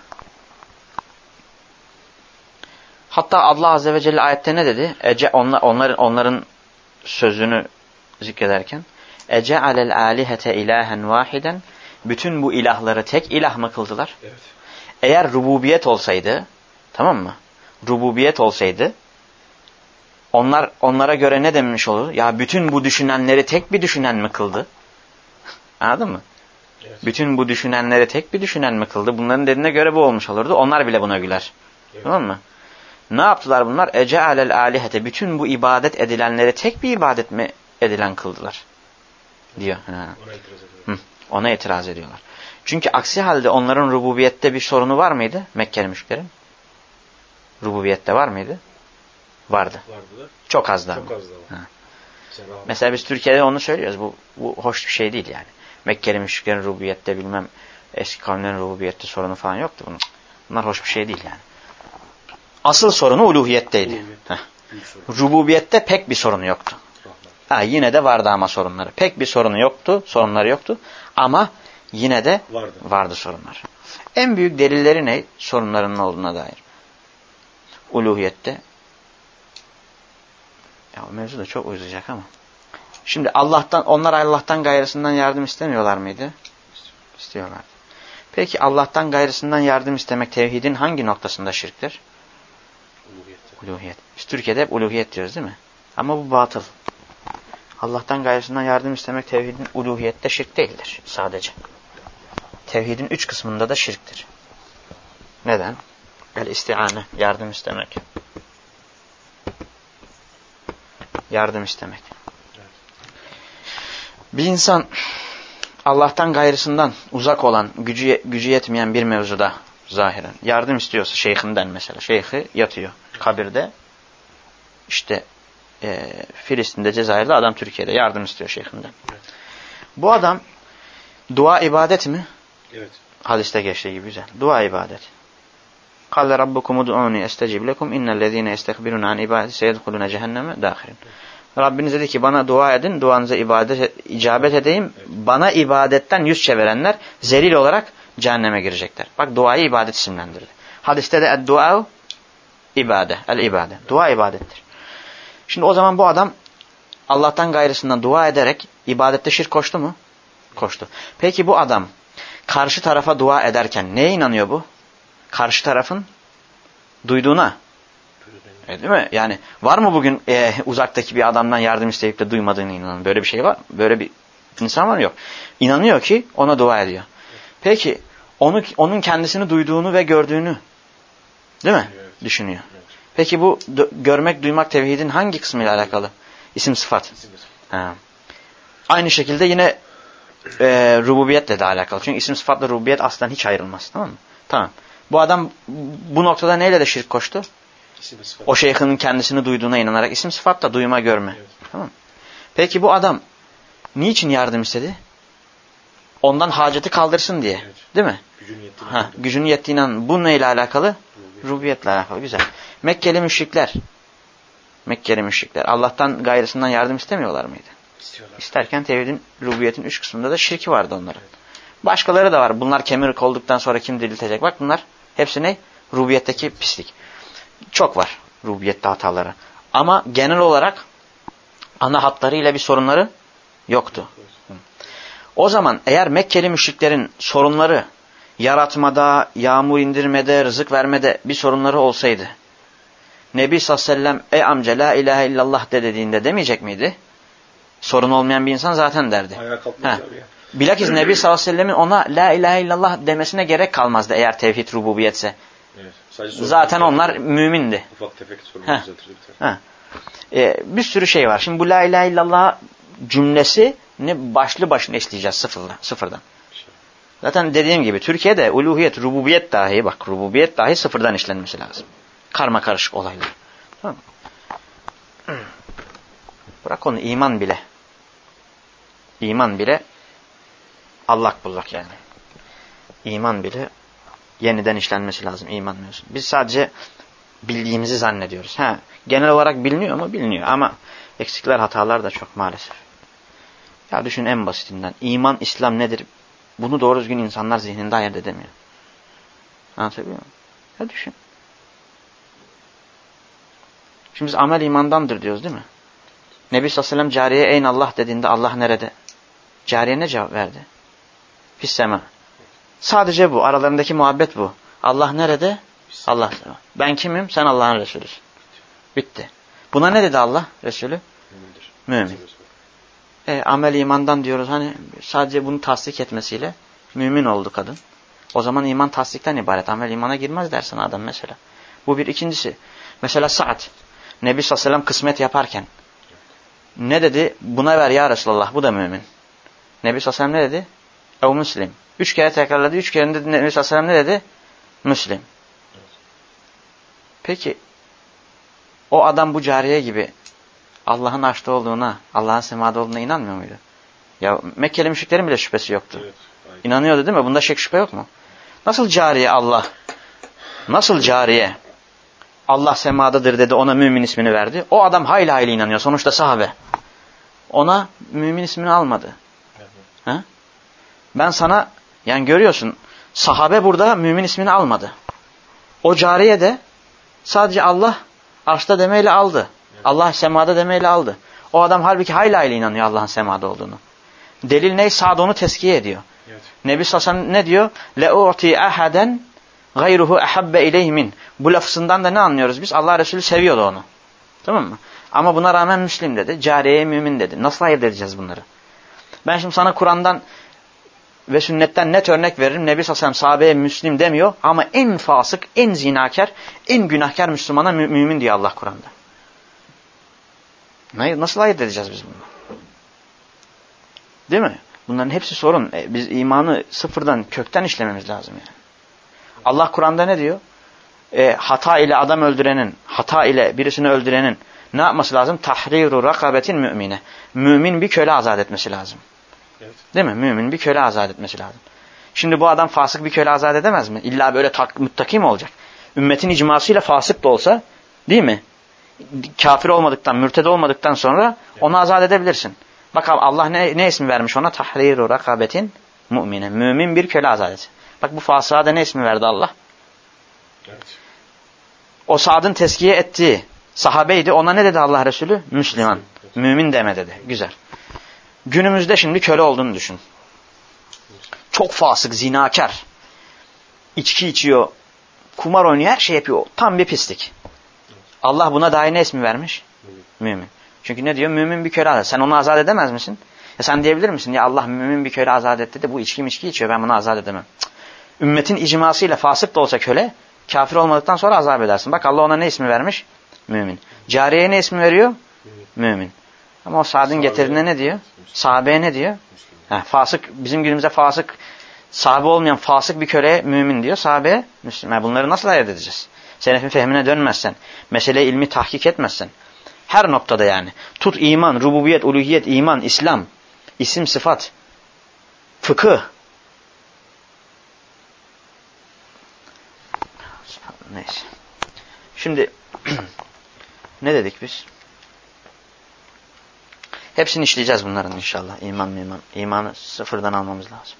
Hatta Allah azze ve celle ayette ne dedi? Onların sözünü zikrederken ece'alel alihete ilahen vahiden, bütün bu ilahları tek ilah mı kıldılar? Evet. Eğer rububiyet olsaydı, tamam mı? Rububiyet olsaydı onlara göre ne demiş olur? Ya bütün bu düşünenleri tek bir düşünen mi kıldı? Anladın mı? Evet. Bütün bu düşünenleri tek bir düşünen mi kıldı? Bunların dediğine göre bu olmuş olurdu. Onlar bile buna güler. Evet. Tamam mı? Ne yaptılar bunlar? Ece'alel alihete, bütün bu ibadet edilenleri tek bir ibadet mi edilen kıldılar? Diyor. Ona itiraz ediyorlar. Ona itiraz ediyorlar. Çünkü aksi halde onların rububiyette bir sorunu var mıydı? Mekkeli müşriklerin. Rububiyette var mıydı? Vardı. Vardı. Çok az da. Çok az da var. Mesela biz Türkiye'de onu söylüyoruz. Bu hoş bir şey değil yani. Mekkeli müşriklerin rububiyette bilmem eski kavimlerin rububiyette sorunu falan yoktu bunun. Bunlar hoş bir şey değil yani. Asıl sorunu uluhiyetteydi. Rububiyette pek bir sorunu yoktu. Yine de vardı ama sorunları. Pek bir sorunları yoktu. Ama yine de vardı sorunlar. En büyük delilleri ne? Sorunlarının olduğuna dair. Uluhiyette. Ya o mevzu da çok uzayacak ama. Şimdi onlar Allah'tan gayrısından yardım istemiyorlar mıydı? İstiyorlardı. Peki Allah'tan gayrısından yardım istemek tevhidin hangi noktasında şirktir? Uluhiyet. Biz Türkiye'de hep uluhiyet diyoruz değil mi? Ama bu batıl. Allah'tan gayrısından yardım istemek tevhidin uluhiyette şirk değildir sadece. Tevhidin 3 kısmında da şirktir. Neden? El-isti'ane, yardım istemek. Yardım istemek. Bir insan Allah'tan gayrısından uzak olan, gücü yetmeyen bir mevzuda zahiren yardım istiyorsa şeyhinden mesela. Şeyhi yatıyor kabirde. İşte Filistin'de, Cezayir'de, adam Türkiye'de yardım istiyor şeyhinden. Evet. Bu adam dua ibadet mi? Evet. Hadiste geçtiği gibi güzel. Dua ibadet. Kâle rabbukum ud'ûni estecib lekum innellezîne yestekbirûne an ibâdeti seyedhulûne cehenneme dâhirin. Rabbiniz dedi ki bana dua edin, duanıza icabet edeyim. Evet. Bana ibadetten yüz çevirenler zelil olarak cehenneme girecekler. Bak duayı ibadet isimlendirdi. Hadiste de ed-duâ ibade, el-ibade. Dua ibadettir. Şimdi o zaman bu adam Allah'tan gayrısından dua ederek ibadette şirk koştu mu? Koştu. Peki bu adam karşı tarafa dua ederken neye inanıyor bu? Karşı tarafın duyduğuna. Değil mi? Yani var mı bugün uzaktaki bir adamdan yardım isteyip de duymadığına inanan? Böyle bir şey var mı? Böyle bir insan var mı? Yok. İnanıyor ki ona dua ediyor. Peki onun kendisini duyduğunu ve gördüğünü değil mi? Evet. Düşünüyor. Evet. Peki bu görmek, duymak tevhidin hangi kısmıyla alakalı? İsim sıfat. Aynı şekilde yine rububiyetle de alakalı. Çünkü isim sıfatla rububiyet aslen hiç ayrılmaz. Tamam mı? Tamam. Bu adam bu noktada neyle de şirk koştu? O şeyhinin kendisini duyduğuna inanarak isim sıfatla duyma, görme. Evet. Tamam mı? Peki bu adam niçin yardım istedi? Ondan haceti kaldırsın diye. Evet. Değil mi? Gücünün yettiğine inan. Bu neyle alakalı? Rububiyetle alakalı. Güzel. Mekkeli müşrikler Allah'tan gayrısından yardım istemiyorlar mıydı? İstiyorlar. İsterken tevhidin, rububiyetin 3 kısmında da şirki vardı onların. Evet. Başkaları da var. Bunlar kemirik olduktan sonra kim diriltecek? Bak bunlar hepsi ne? Rububiyetteki pislik. Çok var rububiyette hataları. Ama genel olarak ana hatlarıyla bir sorunları yoktu. O zaman eğer Mekkeli müşriklerin sorunları yaratmada, yağmur indirmede, rızık vermede bir sorunları olsaydı, Nebi sallallahu aleyhi ve sellem ey amca la ilahe illallah de dediğinde demeyecek miydi? Sorun olmayan bir insan zaten derdi. Bilakis Nebi sallallahu aleyhi ve sellemin ona la ilahe illallah demesine gerek kalmazdı eğer tevhid rububiyetse. Evet. Zaten onlar mümindi. Ufak tefek sorunlar düzeltirdi. Bir sürü şey var. Şimdi bu la ilahe illallah cümlesini başlı başına işleyeceğiz sıfırdan. Zaten dediğim gibi Türkiye'de uluhiyet, rububiyet dahi rububiyet dahi sıfırdan işlenmesi lazım. Karma karışık olaylar. Tamam mı? Bırak onu iman bile. İman bile allak bullak yani. İman bile yeniden işlenmesi lazım iman mevzusu. Biz sadece bildiğimizi zannediyoruz. Genel olarak biliniyor mu? Biliniyor ama eksikler, hatalar da çok maalesef. Ya düşün en basitinden. İman, İslam nedir? Bunu doğru düzgün insanlar zihninde ayırt edemiyor. Anlatabiliyor muyum? Ya düşün. Şimdi biz amel imandandır diyoruz değil mi? Nebi sallallahu aleyhi ve sellem cariyeye eyn Allah dediğinde Allah nerede? Cariye ne cevap verdi? Fissema. Sadece bu. Aralarındaki muhabbet bu. Allah nerede? Allah. Ben kimim? Sen Allah'ın Resulüsün. Bitti. Buna ne dedi Allah Resulü? Mümin. Amel imandan diyoruz. Hani sadece bunu tasdik etmesiyle mümin oldu kadın. O zaman iman tasdikten ibaret. Amel imana girmez dersin adam mesela. Bu bir. İkincisi. Mesela Sa'd. Nebi sallallahu aleyhi ve sellem kısmet yaparken ne dedi? Buna ver ya Resulallah. Bu da mümin. Nebi sallallahu aleyhi ve sellem ne dedi? Ev Müslim. 3 kere tekrarladı. 3 kere de Nebi sallallahu aleyhi ve sellem ne dedi? Müslim. Peki o adam bu cariye gibi Allah'ın arşta olduğuna, Allah'ın semada olduğuna inanmıyor muydu? Ya Mekkeli müşriklerin bile şüphesi yoktu. Evet, İnanıyordu değil mi? Bunda şüphe yok mu? Nasıl cariye Allah? Nasıl cariye Allah semadadır dedi, ona mümin ismini verdi. O adam hayli hayli inanıyor. Sonuçta sahabe. Ona mümin ismini almadı. Evet. Ben sana yani görüyorsun sahabe burada mümin ismini almadı. O cariye de sadece Allah arşta demeyle aldı. Evet. Allah semada demeyle aldı. O adam halbuki hayli hayli inanıyor Allah'ın semada olduğunu. Delil ne? Sa'd onu teskiye ediyor. Evet. Nebi sallallahu aleyhi ve sellem ne diyor? Le'u'ti ahaden gayruhu ahabbe ileyhi min. Bu lafzından da ne anlıyoruz biz? Allah Resulü seviyordu onu. Tamam mı? Ama buna rağmen Müslim dedi. Cariyeye mümin dedi. Nasıl ayırt edeceğiz bunları? Ben şimdi sana Kur'an'dan ve sünnetten net örnek veririm. Nebi sallallahu aleyhi ve sellem sahabeye Müslim demiyor. Ama en fasık, en zinakar, en günahkar Müslümana mümin diyor Allah Kur'an'da. Nasıl ayırt edeceğiz biz bunu? Değil mi? Bunların hepsi sorun. Biz imanı sıfırdan, kökten işlememiz lazım yani. Allah Kur'an'da ne diyor? Hata ile adam öldürenin, hata ile birisini öldürenin ne yapması lazım? Tahriru rakabetin mümine. Mümin bir köle azat etmesi lazım. Evet. Değil mi? Mümin bir köle azat etmesi lazım. Şimdi bu adam fasık bir köle azat edemez mi? İlla böyle muttaki mi olacak? Ümmetin icmasıyla fasık da olsa, değil mi? Kafir olmadıktan, mürted olmadıktan sonra onu azat edebilirsin. Bak Allah ne ismi vermiş ona? Tahriru rakabetin mümine. Mümin bir köle azat etsin. Bak bu fasığa da ne ismi verdi Allah? Evet. O Sa'd'ın teskiye ettiği sahabeydi. Ona ne dedi Allah Resulü? Müslüman. Evet. Mümin deme dedi. Güzel. Günümüzde şimdi köle olduğunu düşün. Çok fasık, zinakar. İçki içiyor, kumar oynuyor, her şey yapıyor. Tam bir pislik. Allah buna dair ne ismi vermiş? Mümin. Çünkü ne diyor? Mümin bir köle azat. Sen onu azat edemez misin? Ya sen diyebilir misin? Ya Allah mümin bir köle azat etti de bu içki içiyor. Ben bunu azat edemem. Cık. Ümmetin icmasıyla fasık da olsa köle, kafir olmadıktan sonra azap edersin. Bak Allah ona ne ismi vermiş? Mümin. Cariyeye ne ismi veriyor? Mümin. Ama o Sa'd'ın getirdiğinde ne diyor? Sahabeye ne diyor? Fasık, bizim günümüzde fasık, sahabe olmayan fasık bir köleye mümin diyor. Sahabeye Müslüman. Bunları nasıl ayırt edeceğiz? Selefin fehmine dönmezsen, mesele ilmi tahkik etmezsen, her noktada yani. Tut iman, rububiyet, uluhiyet, iman, İslam, isim, sıfat, fıkıh. Neyse. Şimdi ne dedik biz? Hepsini işleyeceğiz bunların inşallah. İmanı sıfırdan almamız lazım.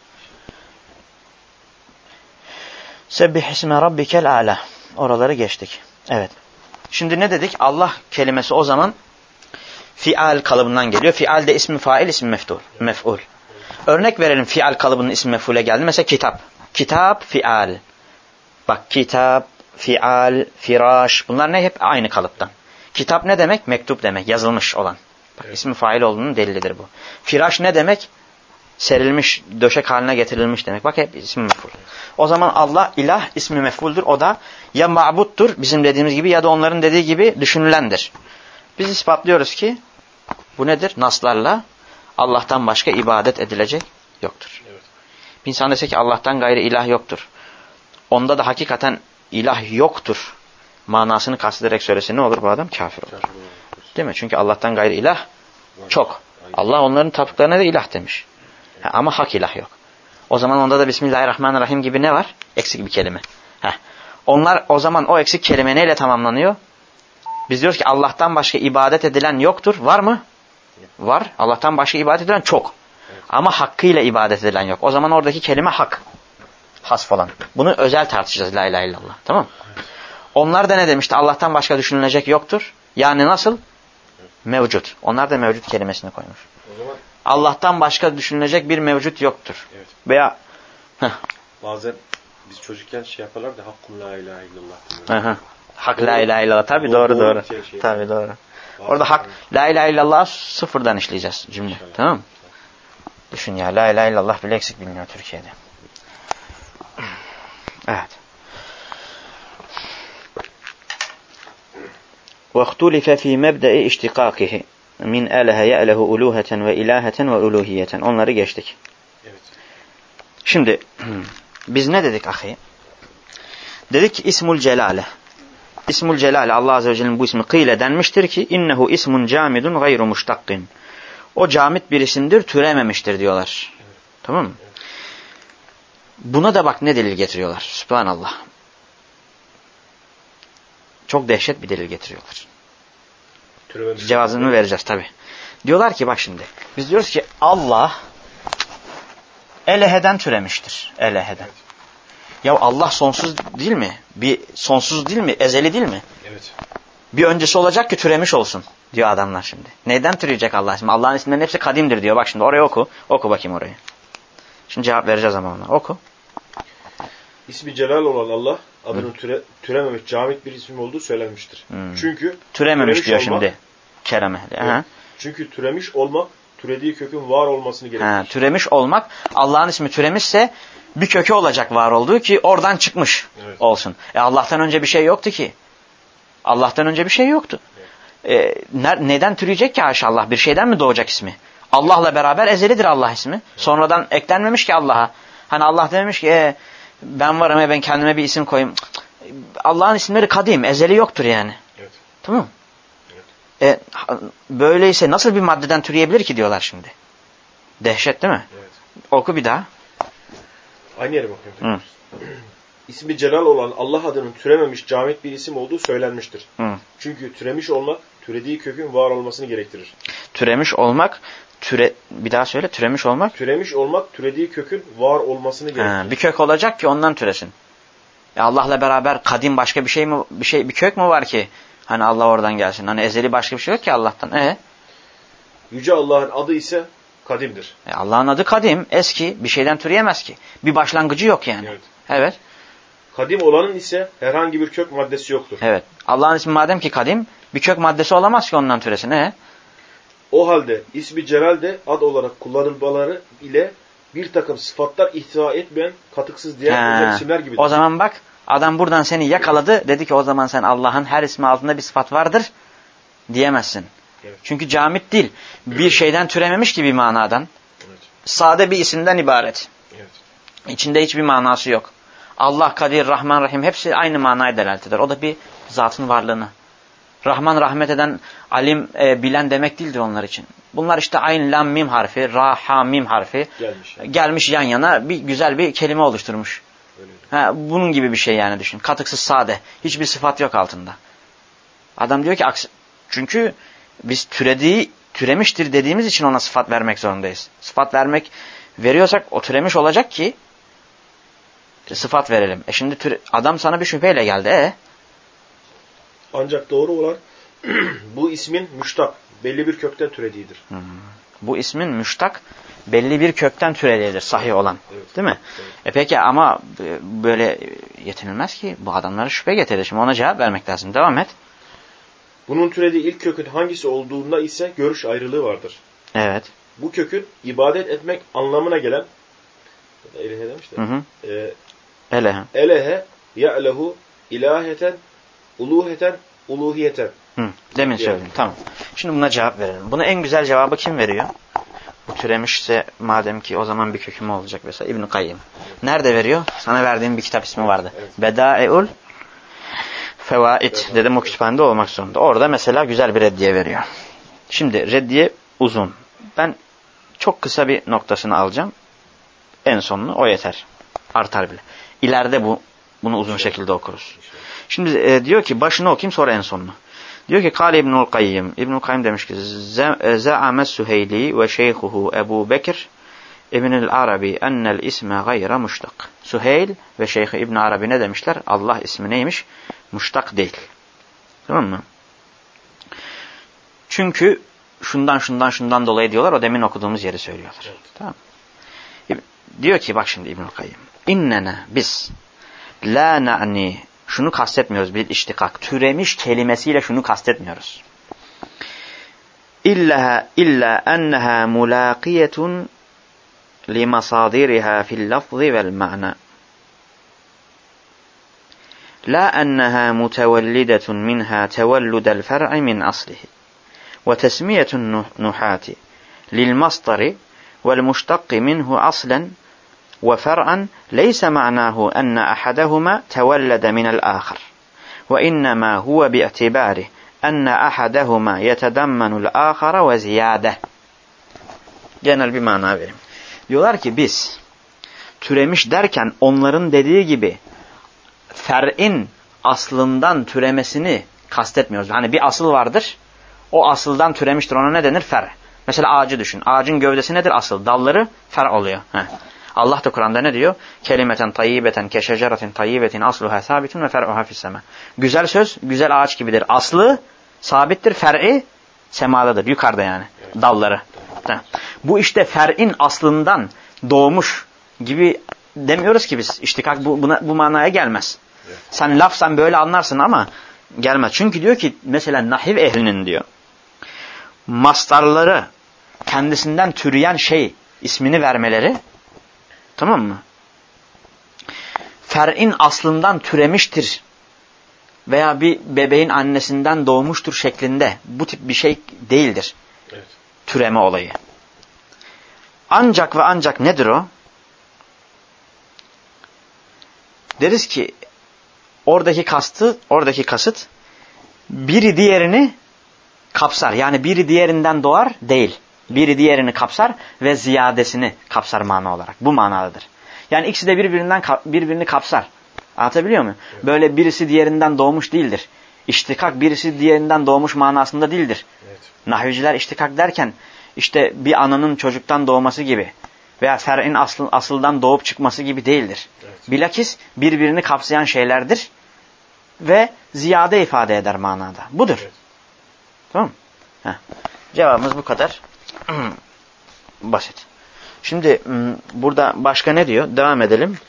Sebbih isme rabbikel a'la. Oraları geçtik. Evet. Şimdi ne dedik? Allah kelimesi o zaman fial kalıbından geliyor. Fial de ismi fail, ismi mef'ul. Örnek verelim fial kalıbının ismi mef'ule geldi. Mesela kitap. Kitap, fial. Bak kitap, fial, firaş. Bunlar ne? Hep aynı kalıptan. Kitap ne demek? Mektup demek. Yazılmış olan. Bak, ismi fail olduğunun delilidir bu. Firaş ne demek? serilmiş, döşek haline getirilmiş demek. Bak hep ismi mef'ul. O zaman Allah ilah ismi mef'uldür. O da ya ma'buttur bizim dediğimiz gibi ya da onların dediği gibi düşünülendir. Biz ispatlıyoruz ki bu nedir? Naslarla Allah'tan başka ibadet edilecek yoktur. Evet. Bir insan dese ki Allah'tan gayrı ilah yoktur. Onda da hakikaten ilah yoktur manasını kastederek söylese ne olur bu adam? Kafir olur. Değil mi? Çünkü Allah'tan gayrı ilah çok. Allah onların taptıklarına da ilah demiş. Ama hak ilah yok. O zaman onda da Bismillahirrahmanirrahim gibi ne var? Eksik bir kelime. Onlar o zaman o eksik kelime neyle tamamlanıyor? Biz diyoruz ki Allah'tan başka ibadet edilen yoktur. Var mı? Var. Allah'tan başka ibadet edilen çok. Ama hakkıyla ibadet edilen yok. O zaman oradaki kelime hak. Hasf olan. Bunu özel tartışacağız la ilahe illallah. Tamam mı? Onlar da ne demişti? Allah'tan başka düşünülecek yoktur. Yani nasıl? Mevcut. Onlar da mevcut kelimesini koymuş. O zaman Allah'tan başka düşünülecek bir mevcut yoktur. evet. Veya bazen biz çocukken şey yaparlar da hakkun la ilahe illallah. Hak la ilahe illallah. Tabii doğru. Tabii doğru. Orada hak la ilahe illallah sıfırdan işleyeceğiz cümle. İnşallah. Tamam mı? Düşün ya la ilahe illallah bile eksik biliniyor Türkiye'de. Evet. وَاخْتُلِفَ ف۪ي مَبْدَئِ اِشْتِقَاقِهِ min elehe ye'lehu uluheten ve ilaheten ve uluhiyeten. Onları geçtik. Evet. Şimdi biz ne dedik ahi? Dedik ki İsmul Celale. İsmul Celale Allah Azze ve Celle'nin bu ismi kıyle denmiştir ki innehu ismun camidun gayru muştakkin. O camit bir isimdir, türememiştir diyorlar. Evet. Tamam mı? Evet. Buna da bak ne delil getiriyorlar. Sübhanallah. Çok dehşet bir delil getiriyorlar. Cevazını vereceğiz tabi. Diyorlar ki bak şimdi. Biz diyoruz ki Allah eleheden türemiştir. Eleheden. Evet. Ya Allah sonsuz değil mi? Bir sonsuz değil mi? Ezeli değil mi? Evet. Bir öncesi olacak ki türemiş olsun diyor adamlar şimdi. Neyden türeyecek Allah ismi? Allah'ın isimlerinin hepsi kadimdir diyor. Bak şimdi oraya oku. Oku bakayım orayı. Şimdi cevap vereceğiz ama ona. Oku. İsmi celal olan Allah adının türememiş camit bir isim olduğu söylenmiştir. Çünkü türememiş diyor olmak, şimdi. Kereme. Evet. Çünkü türemiş olmak türediği kökün var olmasını gerektirir. Türemiş olmak Allah'ın ismi türemişse bir kökü olacak var olduğu ki oradan çıkmış olsun. Allah'tan önce bir şey yoktu ki. Allah'tan önce bir şey yoktu. Evet. Neden türeyecek ki haşallah? Bir şeyden mi doğacak ismi? Allah'la beraber ezelidir Allah ismi. Evet. Sonradan eklenmemiş ki Allah'a. Hani Allah dememiş ki ben varım ben kendime bir isim koyayım. Allah'ın isimleri kadim, ezeli yoktur yani. Evet. Tamam mı? Evet. Böyleyse nasıl bir maddeden türeyebilir ki diyorlar şimdi. Dehşet değil mi? Evet. Oku bir daha. Aynı yere bakıyorum. İsmi celal olan Allah adının türememiş camit bir isim olduğu söylenmiştir. Çünkü türemiş olmak türediği kökün var olmasını gerektirir. Türemiş olmak bir daha söyle. Türemiş olmak. Türemiş olmak türediği kökün var olmasını gerektirir. Bir kök olacak ki ondan türesin. Allah'la beraber kadim başka bir şey mi bir kök mü var ki? Hani Allah oradan gelsin. Hani ezeli başka bir şey yok ki Allah'tan. Yüce Allah'ın adı ise kadimdir. Allah'ın adı kadim, eski. Bir şeyden türeyemez ki. Bir başlangıcı yok yani. Evet. Kadim olanın ise herhangi bir kök maddesi yoktur. Evet. Allah'ın ismi madem ki kadim, bir kök maddesi olamaz ki ondan türesin. O halde ismi celal de ad olarak kullanılmaları ile bir takım sıfatlar ihtiva etmeyen katıksız diğer özel isimler gibidir. O zaman bak adam buradan seni yakaladı. Dedi ki o zaman sen Allah'ın her ismi altında bir sıfat vardır diyemezsin. Evet. Çünkü camit değil. Bir şeyden türememiş ki bir manadan. Evet. Sade bir isimden ibaret. Evet. İçinde hiçbir manası yok. Allah, Kadir, Rahman, Rahim hepsi aynı manaya delalet eder. O da bir zatın varlığını. Rahman rahmet eden, alim bilen demek değildir onlar için. Bunlar işte ayn, lam, mim harfi, ra, ha, mim harfi gelmiş yan yana bir güzel bir kelime oluşturmuş. Bunun gibi bir şey yani düşün. Katıksız sade. Hiçbir sıfat yok altında. Adam diyor ki çünkü biz türemiştir dediğimiz için ona sıfat vermek zorundayız. Sıfat veriyorsak o türemiş olacak ki sıfat verelim. Şimdi adam sana bir şüpheyle geldi. Ancak doğru olan bu ismin müştak, belli bir kökten türediğidir. Bu ismin müştak, belli bir kökten türediğidir sahih olan. Evet. Değil mi? Evet. Peki ama böyle yetinilmez ki. Bu adamlara şüphe getirir. Şimdi ona cevap vermek lazım. Devam et. Bunun türediği ilk kökün hangisi olduğunda ise görüş ayrılığı vardır. Evet. Bu kökün ibadet etmek anlamına gelen elehe demiş de. Elehe. Elehe ya'lehu ilaheten uluheten uluhiyeten. Demin söyledim. Tamam. Şimdi buna cevap verelim. Buna en güzel cevabı kim veriyor? Bu türemişse madem ki o zaman bir kökü mü olacak mesela İbn-i Kayyım. Nerede veriyor? Sana verdiğim bir kitap ismi vardı. Evet. Bedâe'ul Fevaid. Dedim o kütüphanede olmak zorunda. Orada mesela güzel bir reddiye veriyor. Şimdi reddiye uzun. Ben çok kısa bir noktasını alacağım. En sonunu o yeter. Artar bile. İleride bunu uzun şekilde okuruz. Şimdi diyor ki başını okuyayım sonra en sonunu. Diyor ki Kâle İbnül Kayyim. İbnül Kayyim demiş ki Za'ames Süheyli ve şeyhuhu Ebu Bekir İbnül Arabi ennel isme gayra muştak. Süheyl ve Şeyh İbn Arabi ne demişler? Allah ismi neymiş? Muştak değil. Tamam mı? Çünkü şundan dolayı diyorlar. O demin okuduğumuz yeri söylüyorlar. Evet. Tamam. Diyor ki bak şimdi İbnül Kayyim. İnnene biz la na'ni şunu kastetmiyoruz bil iştikak. Türemiş kelimesiyle şunu kastetmiyoruz. İlla enneha mulaqiyetun li masadiriha fil lafzi vel ma'na. La enneha mutevellidetun minha tevelludel fer'i min aslihi. Ve tesmiyetun nuhati lil masdari vel muştakki minhu aslen وفرعا ليس معناه أن أحدهما تولد من الآخر وإنما هو باعتباره أن أحدهما يتضمن الآخر وزيادة. Genel bir mana vereyim. Diyorlar ki biz türemiş derken onların dediği gibi fer'in aslından türemesini kastetmiyoruz. Hani bir asıl vardır. O asıldan türemiştir. Ona ne denir? Fer. Mesela ağacı düşün. Ağacın gövdesi nedir? Asıl. Dalları fer oluyor. Allah da Kur'an'da ne diyor? Kelimeten tayyibeten keşeceratin tayyibetin asluha sabitun ve fer'uha fissema. Güzel söz, güzel ağaç gibidir. Aslı sabittir, fer'i semadadır. Yukarıda yani. Evet. Dalları. Evet. Bu işte fer'in aslından doğmuş gibi demiyoruz ki biz. İştikak bu manaya gelmez. Evet. Sen lafsan böyle anlarsın ama gelmez. Çünkü diyor ki mesela nahiv ehlinin diyor. Mastarları kendisinden türeyen şey ismini vermeleri, tamam mı? Fer'in aslından türemiştir veya bir bebeğin annesinden doğmuştur şeklinde bu tip bir şey değildir. Evet. Türeme olayı. Ancak ve ancak nedir o? Deriz ki oradaki kasıt biri diğerini kapsar. Yani biri diğerinden doğar değil. Biri diğerini kapsar ve ziyadesini kapsar mana olarak. Bu manadadır. Yani ikisi de birbirini kapsar. Anlatabiliyor muyum? Evet. Böyle birisi diğerinden doğmuş değildir. İştikak birisi diğerinden doğmuş manasında değildir. Evet. Nahviciler iştikak derken işte bir ananın çocuktan doğması gibi veya fer'in asıldan doğup çıkması gibi değildir. Evet. Bilakis birbirini kapsayan şeylerdir ve ziyade ifade eder manada. Budur. Evet. Tamam mı? Cevabımız bu kadar. Basit. Şimdi burada başka ne diyor? Devam edelim.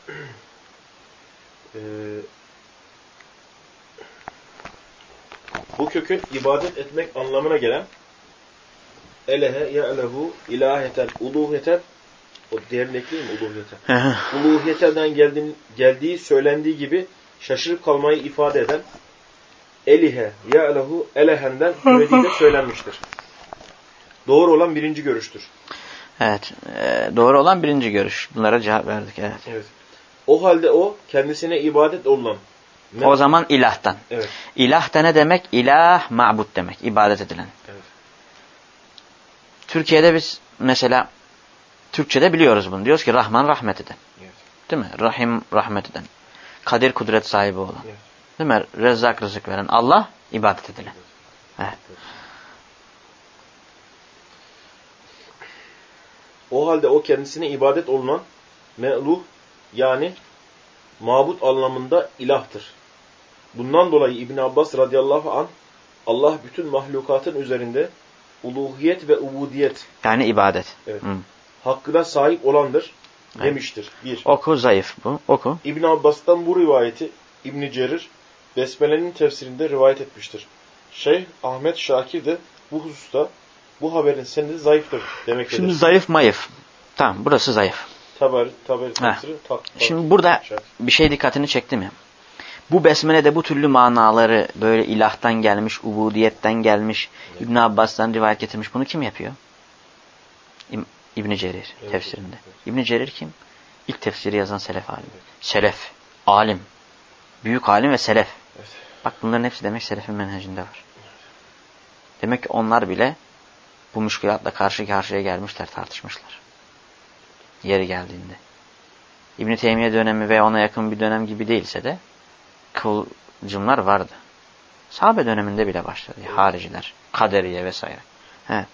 Bu kökün ibadet etmek anlamına gelen elehe ya'lehu ilaheten uluheten, o diğerini ekleyeyim mi? Uluhiyeten. Uluhiyeteden geldiği söylendiği gibi şaşırıp kalmayı ifade eden elihe ya'lehu elehenden türediği de söylenmiştir. Doğru olan birinci görüştür. Evet. Doğru olan birinci görüş. Bunlara cevap verdik. Evet. O halde o kendisine ibadet olunan. O zaman ilahtan. Evet. İlah da ne demek? İlah, ma'bud demek. İbadet edilen. Evet. Türkiye'de biz mesela Türkçe'de biliyoruz bunu. Diyoruz ki Rahman rahmet eden. Evet. Değil mi? Rahim rahmet eden. Kadir kudret sahibi olan. Evet. Değil mi? Rezzak rızık veren. Allah ibadet edilen. Evet. Evet. O halde o kendisine ibadet olunan me'luh yani mabut anlamında ilahtır. Bundan dolayı İbn Abbas radıyallahu anh Allah bütün mahlukatın üzerinde uluhiyet ve ubudiyet yani ibadet. Evet. Hakkına sahip olandır demiştir. Bir. Oku zayıf bu. Oku. İbn Abbas'tan bu rivayeti İbn Cerir Besmele'nin tefsirinde rivayet etmiştir. Şeyh Ahmet Şakir de bu hususta bu haberin senedi zayıftır demektedir. Şimdi zayıf mayıf. Tamam, burası zayıf. Taberi Şimdi burada bir şey dikkatini çekti mi? Bu besmelede bu türlü manaları böyle ilahtan gelmiş, ubudiyetten gelmiş, İbn Abbas'tan rivayet getirmiş. Bunu kim yapıyor? İbn Cerir tefsirinde. İbn Cerir kim? İlk tefsiri yazan selef alimi. Selef, alim. Büyük alim ve selef. Evet. Bak bunların hepsi demek selefin menhecinde var. Demek ki onlar bile bu müşkilatla karşı karşıya gelmişler, tartışmışlar. Yeri geldiğinde. İbn Teymiye dönemi ve ona yakın bir dönem gibi değilse de kıvılcımlar vardı. Sahabe döneminde bile başladı. Hariciler, kaderiye vesaire. Evet.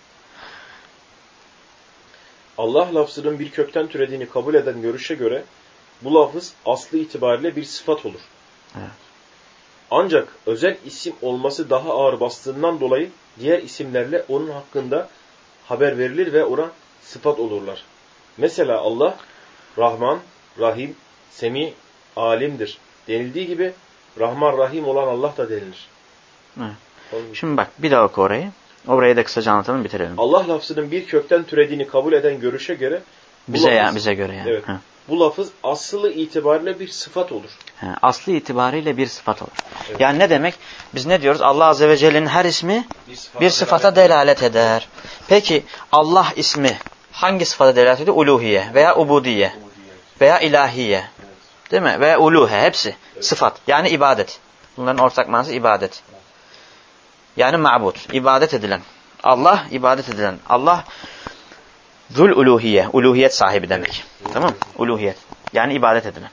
Allah lafzının bir kökten türediğini kabul eden görüşe göre bu lafız aslı itibariyle bir sıfat olur. Evet. Ancak özel isim olması daha ağır bastığından dolayı diğer isimlerle onun hakkında haber verilir ve ona sıfat olurlar. Mesela Allah Rahman, Rahim, Semi, Alim'dir denildiği gibi Rahman, Rahim olan Allah da denilir. Evet. Şimdi bak bir daha oku orayı. Orayı da kısaca anlatalım, bitirelim. Allah lafzının bir kökten türediğini kabul eden görüşe göre bize göre yani. Evet. Bu lafız aslı itibariyle bir sıfat olur. Aslı itibariyle bir sıfat olur. Evet. Yani ne demek? Biz ne diyoruz? Allah Azze ve Celle'nin her ismi bir sıfata delalet eder. Peki Allah ismi hangi sıfata delalet ediyor? Uluhiye veya ubudiye veya ilahiye. Değil mi? Veya uluhe hepsi. Evet. Sıfat. Yani ibadet. Bunların ortak manası ibadet. Yani ma'bud. İbadet edilen. Allah ibadet edilen. Allah zul uluhiye. Uluhiyet sahibi demek. Evet. Tamam mı? Uluhiyet. Yani ibadet edilen.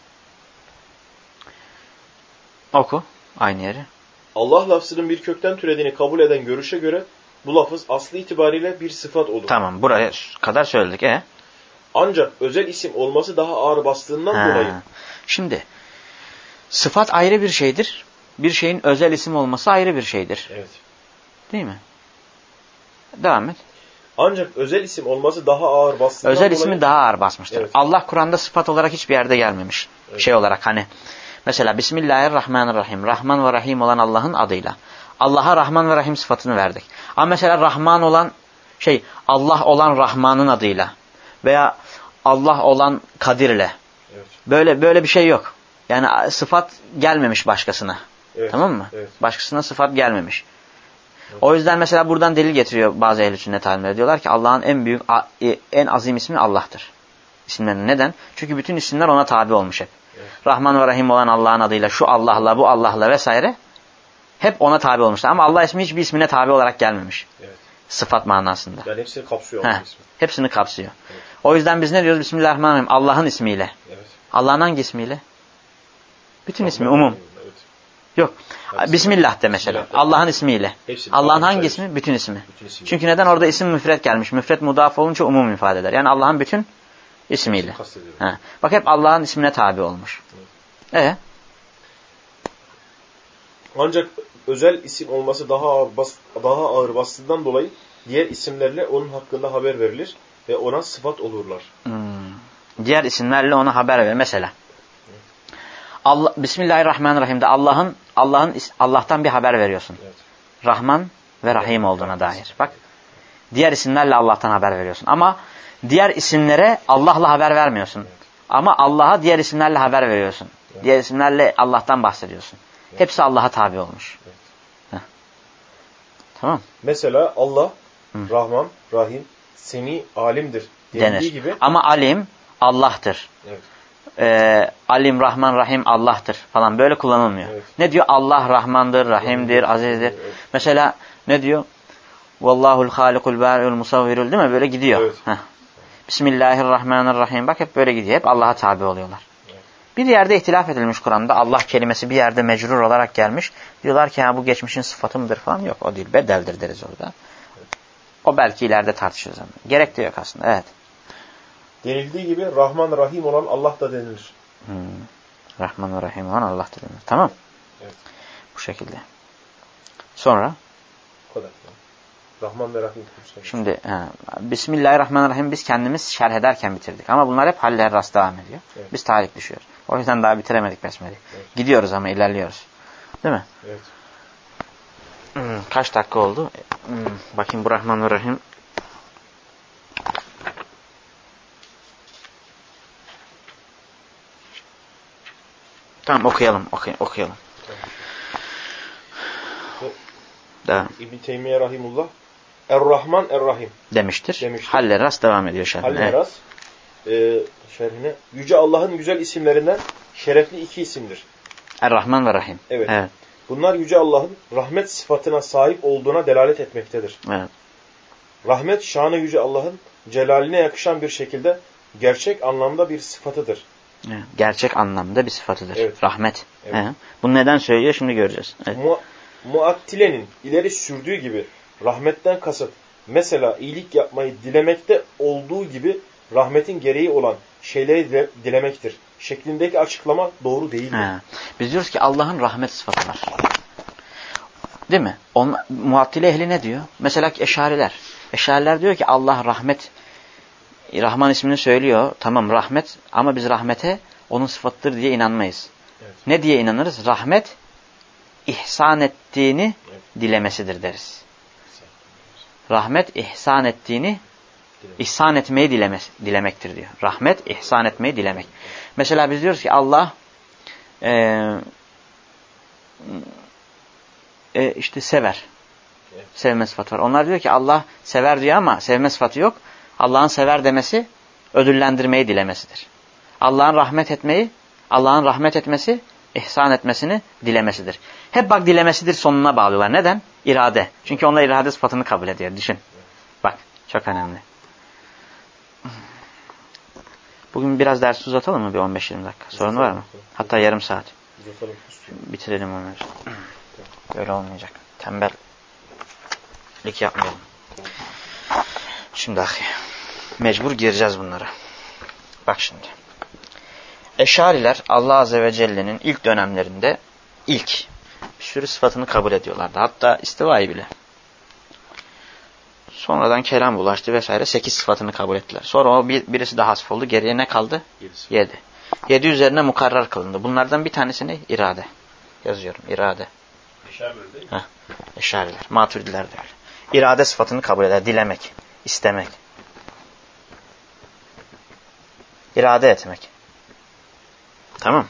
Oku. Aynı yeri. Allah lafzının bir kökten türediğini kabul eden görüşe göre bu lafız aslı itibariyle bir sıfat olur. Tamam. Buraya kadar söyledik. Ancak özel isim olması daha ağır bastığından dolayı. Şimdi sıfat ayrı bir şeydir. Bir şeyin özel isim olması ayrı bir şeydir. Evet. Değil mi? Devam et. Ancak özel isim olması daha ağır bastığından özel dolayı. ismi daha ağır basmıştır. Evet. Allah Kur'an'da sıfat olarak hiçbir yerde gelmemiş. Evet. Şey olarak hani. Mesela Bismillahirrahmanirrahim. Rahman ve Rahim olan Allah'ın adıyla. Allah'a Rahman ve Rahim sıfatını verdik. Ama mesela Rahman olan Allah olan Rahman'ın adıyla. Veya Allah olan Kadir'le. Evet. Böyle bir şey yok. Yani sıfat gelmemiş başkasına. Evet. Tamam mı? Evet. Başkasına sıfat gelmemiş. Evet. O yüzden mesela buradan delil getiriyor bazı ehl-i sünnet alimleri. Diyorlar ki Allah'ın en büyük, en azim ismi Allah'tır. İsimlerin. Neden? Çünkü bütün isimler ona tabi olmuş hep. Evet. Rahman ve Rahim olan Allah'ın adıyla, şu Allah'la, bu Allah'la vesaire hep ona tabi olmuşlar. Ama Allah ismi hiçbir ismine tabi olarak gelmemiş. Evet. Sıfat manasında. Yani hepsini kapsıyor Allah ismi. Hepsini kapsıyor. Evet. O yüzden biz ne diyoruz? Bismillahirrahmanirrahim. Allah'ın ismiyle. Evet. Allah'ın hangi ismiyle? Bütün Rahman ismi, umum. Evet. Yok. Hepsi Bismillah de mesela. Bismillah Allah'ın ismiyle. Allah'ın hangi ismi? Bütün ismi. Çünkü neden? Orada isim müfret gelmiş. Müfret mudaf olunca umum ifade eder. Yani Allah'ın bütün ismiyle. Bak hep Allah'ın ismine tabi olmuş. Evet. Ancak özel isim olması daha ağır bastığından dolayı diğer isimlerle onun hakkında haber verilir ve ona sıfat olurlar. Diğer isimlerle ona haber verilir. Mesela Bismillahirrahmanirrahim'de Allah'tan bir haber veriyorsun. Evet. Rahman ve Rahim olduğuna dair. Bak. Diğer isimlerle Allah'tan haber veriyorsun. Ama diğer isimlere Allah'la haber vermiyorsun. Evet. Ama Allah'a diğer isimlerle haber veriyorsun. Evet. Diğer isimlerle Allah'tan bahsediyorsun. Evet. Hepsi Allah'a tabi olmuş. Evet. Tamam. Mesela Allah, Rahman, Rahim, Semi, Alim'dir denildiği gibi. Ama Alim Allah'tır. Evet. Alim, Rahman, Rahim Allah'tır falan böyle kullanılmıyor. Evet. Ne diyor? Allah Rahmandır, Rahim'dir, Aziz'dir. Evet. Mesela ne diyor? Vallahul halikul bari'ul musavvirul değil mi? Böyle gidiyor. Evet. Bismillahirrahmanirrahim. Bak hep böyle gidiyor. Hep Allah'a tabi oluyorlar. Evet. Bir yerde ihtilaf edilmiş Kur'an'da. Allah kelimesi bir yerde mecrur olarak gelmiş. Diyorlar ki bu geçmişin sıfatı mıdır falan. Yok o değil. Bedeldir deriz orada. Evet. O belki ileride tartışırız. Gerek de yok aslında. Evet. Denildiği gibi Rahman Rahim olan Allah da denilir. Rahman ve Rahim olan Allah da denilir. Tamam. Evet. Bu şekilde. Sonra? O kadar. Rahman ve Rahim. Şimdi Bismillahirrahmanirrahim biz kendimiz şerh ederken bitirdik. Ama bunlar hep haller rast devam ediyor. Evet. Biz tarih düşüyoruz. O yüzden daha bitiremedik Besmele'yi. Evet. Gidiyoruz ama ilerliyoruz. Değil mi? Evet. Kaç dakika oldu? Bakayım bu Rahman ve Rahim Tamam okuyalım. Okuyalım. Devam. İbn-i Teymiye Rahimullah Er-Rahman Er-Rahim demiştir. Halle Ras devam ediyor şerhine. Halle Ras şerhine. Yüce Allah'ın güzel isimlerinden şerefli iki isimdir. Er-Rahman ve Rahim. Evet. Bunlar Yüce Allah'ın rahmet sıfatına sahip olduğuna delalet etmektedir. Evet. Rahmet, şanı Yüce Allah'ın celaline yakışan bir şekilde gerçek anlamda bir sıfatıdır. Evet. Gerçek anlamda bir sıfatıdır. Evet. Rahmet. Evet. Bunu neden söylüyor şimdi göreceğiz. Evet. Muattile'nin ileri sürdüğü gibi rahmetten kasıt, mesela iyilik yapmayı dilemekte olduğu gibi rahmetin gereği olan şeyleri dilemektir şeklindeki açıklama doğru değildir. Biz diyoruz ki Allah'ın rahmet sıfatı var. Değil mi? Muattile ehli ne diyor? Mesela Eşariler. Eşariler diyor ki Allah rahmet, Rahman ismini söylüyor. Tamam rahmet ama biz rahmete onun sıfatıdır diye inanmayız. Evet. Ne diye inanırız? Rahmet ihsan ettiğini dilemesidir deriz. Rahmet ihsan ettiğini ihsan etmeyi dilemektir diyor. Rahmet ihsan etmeyi dilemek. Mesela biz diyoruz ki Allah işte sever. Sevme sıfatı var. Onlar diyor ki Allah sever diyor ama sevme sıfatı yok. Allah'ın sever demesi ödüllendirmeyi dilemesidir. Allah'ın rahmet etmesi ihsan etmesini dilemesidir. Hep bak dilemesidir sonuna bağlıyorlar. Neden? İrade. Çünkü onlar irade sıfatını kabul ediyor. Düşün. Bak çok önemli. Bugün biraz ders uzatalım mı? Bir 15-20 dakika. Sorun var mı? Hatta yarım saat. Bitirelim onu. Böyle olmayacak. Tembellik yapmayalım. Şimdi mecbur gireceğiz bunlara. Bak şimdi. Eşariler Allah Azze ve Celle'nin ilk dönemlerinde bir sürü sıfatını kabul ediyorlardı. Hatta istivayı bile. Sonradan kelam bulaştı vesaire 8 sıfatını kabul ettiler. Sonra o birisi daha hasf oldu. Geriye ne kaldı? 7. 7 üzerine mukarrar kılındı. Bunlardan bir tanesini irade. Yazıyorum. İrade. Eşariler. Maturidiler de öyle. İrade sıfatını kabul eder. Dilemek. İstemek. İrade etmek. Tamam.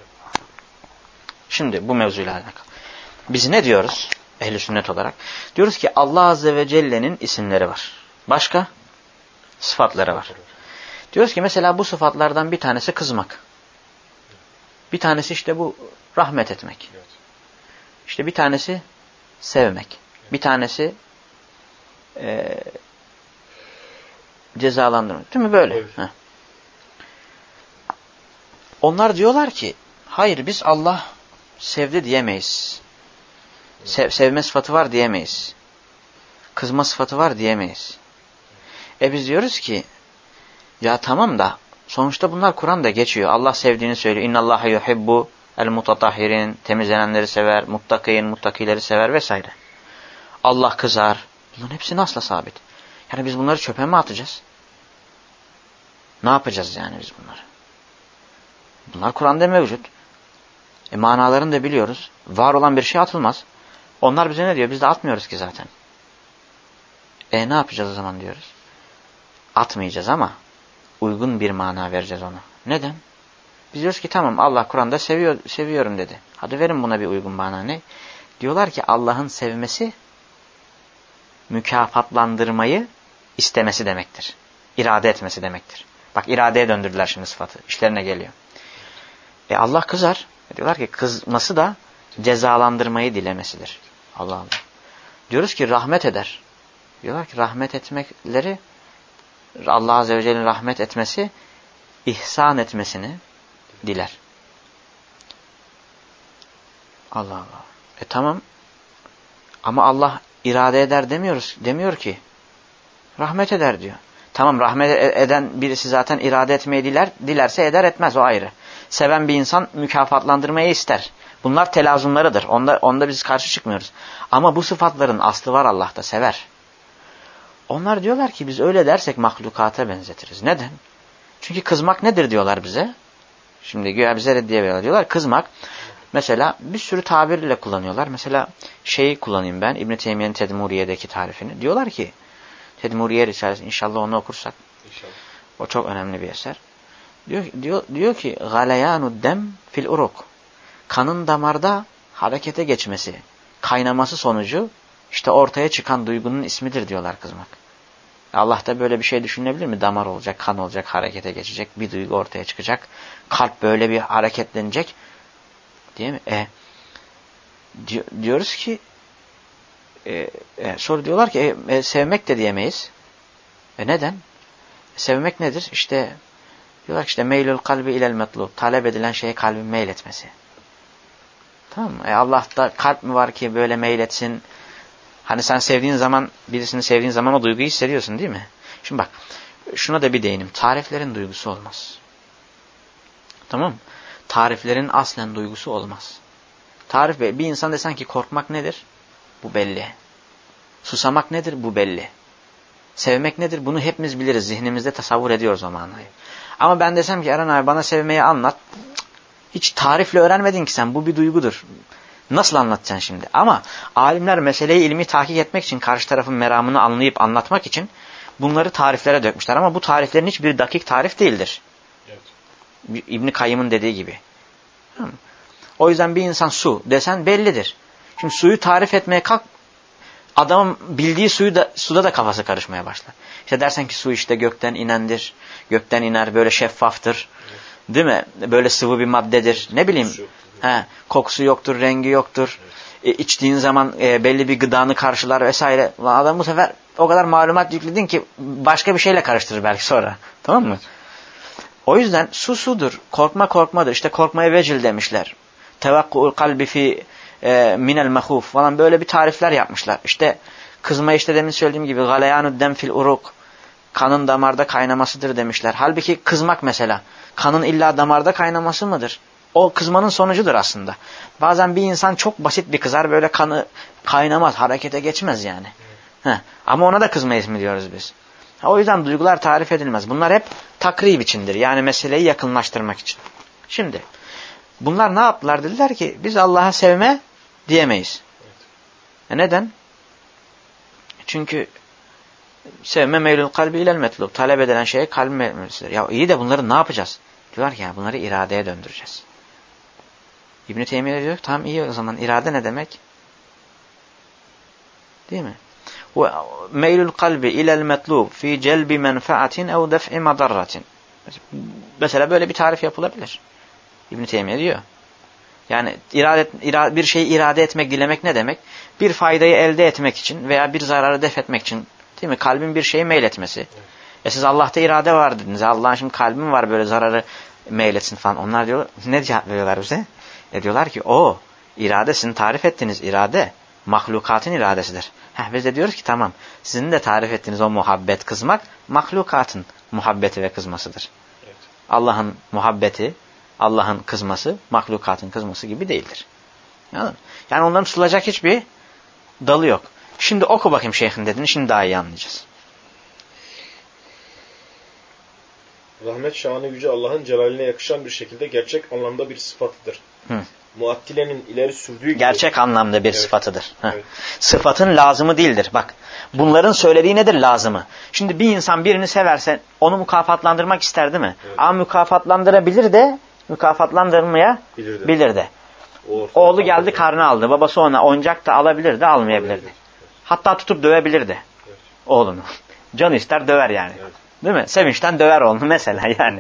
Şimdi bu mevzuyla alakalı. Biz ne diyoruz? Ehl-i sünnet olarak. Diyoruz ki Allah Azze ve Celle'nin isimleri var. Başka? Sıfatları var. Diyoruz ki mesela bu sıfatlardan bir tanesi kızmak. Bir tanesi işte bu rahmet etmek. İşte bir tanesi sevmek. Bir tanesi cezalandırmak. Değil mi böyle? Evet. Onlar diyorlar ki hayır biz Allah sevdi diyemeyiz. Sevme sıfatı var diyemeyiz. Kızma sıfatı var diyemeyiz. Biz diyoruz ki ya tamam da sonuçta bunlar Kur'an'da geçiyor. Allah sevdiğini söylüyor. İnnallâhe yuhibbu el-mutatahhirin. Temizlenenleri sever. muttakileri sever vesaire. Allah kızar. Bunların hepsi nasla sabit. Yani biz bunları çöpe mi atacağız? Ne yapacağız yani biz bunları? Bunlar Kur'an'da mevcut. Manalarını da biliyoruz. Var olan bir şey atılmaz. Onlar bize ne diyor? Biz de atmıyoruz ki zaten. Ne yapacağız o zaman diyoruz? Atmayacağız ama uygun bir mana vereceğiz ona. Neden? Biz diyoruz ki tamam Allah Kur'an'da seviyorum dedi. Hadi verin buna bir uygun mana ne? Diyorlar ki Allah'ın sevmesi mükafatlandırmayı istemesi demektir. İrade etmesi demektir. Bak iradeye döndürdüler şimdi sıfatı. İşlerine geliyor. Allah kızar. Diyorlar ki kızması da cezalandırmayı dilemesidir. Allah Allah. Diyoruz ki rahmet eder. Diyorlar ki rahmet etmekleri Allah Azze ve Celle'nin rahmet etmesi ihsan etmesini diler. Allah Allah. Tamam. Ama Allah irade eder demiyor ki. Rahmet eder diyor. Tamam rahmet eden birisi zaten irade etmeyi dilerse eder etmez o ayrı. Seven bir insan mükafatlandırmayı ister. Bunlar telazumlarıdır. Onda biz karşı çıkmıyoruz. Ama bu sıfatların aslı var Allah'ta sever. Onlar diyorlar ki biz öyle dersek mahlukata benzetiriz. Neden? Çünkü kızmak nedir diyorlar bize. Şimdi güya bize reddiye veriyorlar. Diyorlar kızmak mesela bir sürü tabirle kullanıyorlar. Mesela şeyi kullanayım ben İbn-i Teymiye'nin Tedmuriye'deki tarifini. Diyorlar ki Tedmuriye Risalesi inşallah onu okursak. İnşallah. O çok önemli bir eser. Diyor ki galeyanud dem fil uruk. kanın damarda harekete geçmesi, kaynaması sonucu işte ortaya çıkan duygunun ismidir diyorlar kızmak. Allah'ta böyle bir şey düşünebilir mi? Damar olacak, kan olacak, harekete geçecek, bir duygu ortaya çıkacak. Kalp böyle bir hareketlenecek. Değil mi? Diyoruz ki sonra diyorlar ki sevmek de diyemeyiz. Neden? Sevmek nedir? İşte diyorlar ki işte meylül kalbi ilel metlub. Talep edilen şeye kalbin meyletmesi. Tamam mı? Allah'ta kalp mi var ki böyle meyletsin? Hani sen sevdiğin zaman, birisini sevdiğin zaman o duyguyu hissediyorsun değil mi? Şimdi bak, şuna da bir değinim. Tariflerin duygusu olmaz. Tamam mı? Tariflerin aslen duygusu olmaz. Tarif, bir insan desen ki korkmak nedir? Bu belli. Susamak nedir? Bu belli. Sevmek nedir? Bunu hepimiz biliriz. Zihnimizde tasavvur ediyoruz o manayı. Ama ben desem ki Eren abi bana sevmeyi anlat. Hiç tarifle öğrenmedin ki sen. Bu bir duygudur. Nasıl anlatacaksın şimdi? Ama alimler meseleyi ilmi tahkik etmek için, karşı tarafın meramını anlayıp anlatmak için bunları tariflere dökmüşler. Ama bu tariflerin hiçbir dakik tarif değildir. Evet. İbn Kayyım'ın dediği gibi. O yüzden bir insan su desen bellidir. Şimdi suyu tarif etmeye kalk, adamın bildiği suda da kafası karışmaya başlar. İşte dersen ki su işte gökten inendir, gökten iner, böyle şeffaftır. Evet. Değil mi? Böyle sıvı bir maddedir. Ne bileyim. Kokusu yoktur, rengi yoktur. Evet. İçtiğin zaman belli bir gıdanı karşılar vesaire. Adam bu sefer o kadar malumat yükledin ki başka bir şeyle karıştırır belki sonra. Tamam mı? Evet. O yüzden su sudur. Korkma korkmadır. İşte korkmaya vecil demişler. Tevakku'ul kalbi fi minel mehuf falan böyle bir tarifler yapmışlar. İşte kızma işte demin söylediğim gibi galeyanud dem fil uruk. Kanın damarda kaynamasıdır demişler. Halbuki kızmak mesela. Kanın illa damarda kaynaması mıdır? O kızmanın sonucudur aslında. Bazen bir insan çok basit bir kızar böyle kanı kaynamaz, harekete geçmez yani. Ama ona da kızma ismi diyoruz biz. O yüzden duygular tarif edilmez. Bunlar hep takrib içindir. Yani meseleyi yakınlaştırmak için. Şimdi bunlar ne yaptılar? Dediler ki biz Allah'a sevme diyemeyiz. Neden? Çünkü sevme meylül kalbi ilel metlub. Talep edilen şeye kalbin meyletmesidir. Ya iyi de bunları ne yapacağız? Diyorlar ki ya bunları iradeye döndüreceğiz. İbn-i Teymiye diyor tamam iyi o zaman irade ne demek? Değil mi? Meylül kalbi ilel metlub fi celbi menfaatin ev def'i madarratin. Mesela böyle bir tarif yapılabilir. İbn-i Teymiye diyor. Yani bir şeyi irade etmek, dilemek ne demek? Bir faydayı elde etmek için veya bir zararı def etmek için, değil mi? Kalbin bir şeyi meyletmesi. Siz Allah'ta irade var dediniz. Allah'ın şimdi kalbim var böyle zararı meyletsin falan. Onlar diyor, ne cevap veriyorlar bize? Diyorlar ki o irade sizin tarif ettiğiniz irade mahlukatın iradesidir. Biz de diyoruz ki tamam sizin de tarif ettiğiniz o muhabbet kızmak mahlukatın muhabbeti ve kızmasıdır. Evet. Allah'ın muhabbeti, Allah'ın kızması mahlukatın kızması gibi değildir. Yani onların tutulacak hiçbir dalı yok. Şimdi oku bakayım şeyhin dediğini şimdi daha iyi anlayacağız. Rahmet şanı yüce Allah'ın celaline yakışan bir şekilde gerçek anlamda bir sıfatıdır. Muattile'nin ileri sürdüğü gibi. Gerçek anlamda bir sıfatıdır. Evet. Sıfatın lazımı değildir. Bak bunların söylediği nedir lazımı? Şimdi bir insan birini severse onu mükafatlandırmak ister değil mi? Evet. Ama mükafatlandırabilir de mükafatlandırmayabilir de. Oğlu geldi karnı aldı. Babası ona oyuncak da alabilir de almayabilir de. Hatta tutup dövebilir de oğlunu. Canı ister döver yani. Evet. Değil mi? Sevinçten döver oğlunu mesela yani.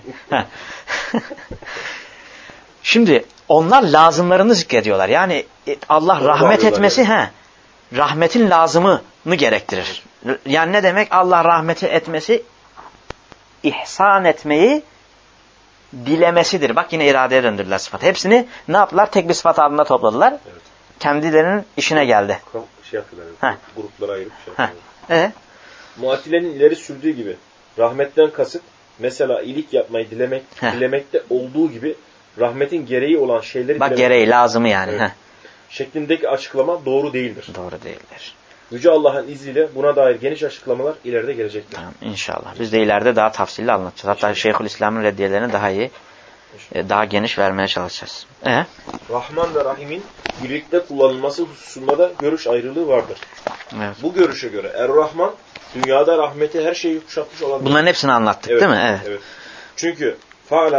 Şimdi onlar lazımlarını zikrediyorlar. Yani Allah rahmet etmesi rahmetin lazımını gerektirir. Yani ne demek? Allah rahmeti etmesi ihsan etmeyi dilemesidir. Bak yine iradeye döndürdüler sıfatı. Hepsini ne yaptılar? Tek bir sıfat altında topladılar. Evet. Kendilerinin işine geldi. Gruplara ayırıp Muattile'nin ileri sürdüğü gibi rahmetten kasıt mesela iyilik yapmayı dilemekte olduğu gibi rahmetin gereği olan şeyleri bak gereği lazımı yani. Evet. Şeklindeki açıklama doğru değildir. Doğru değildir. Yüce Allah'ın izniyle buna dair geniş açıklamalar ileride gelecektir. Tamam, İnşallah. Biz de ileride daha tafsilli anlatacağız. Hatta Şeyhülislam'ın reddiyelerini daha iyi, daha geniş vermeye çalışacağız. Rahman ve Rahim'in birlikte kullanılması hususunda da görüş ayrılığı vardır. Evet. Bu görüşe göre Er-Rahman dünyada rahmeti her şeyi kuşatmış olan. Bunların hepsini anlattık değil mi? Evet. Çünkü faalen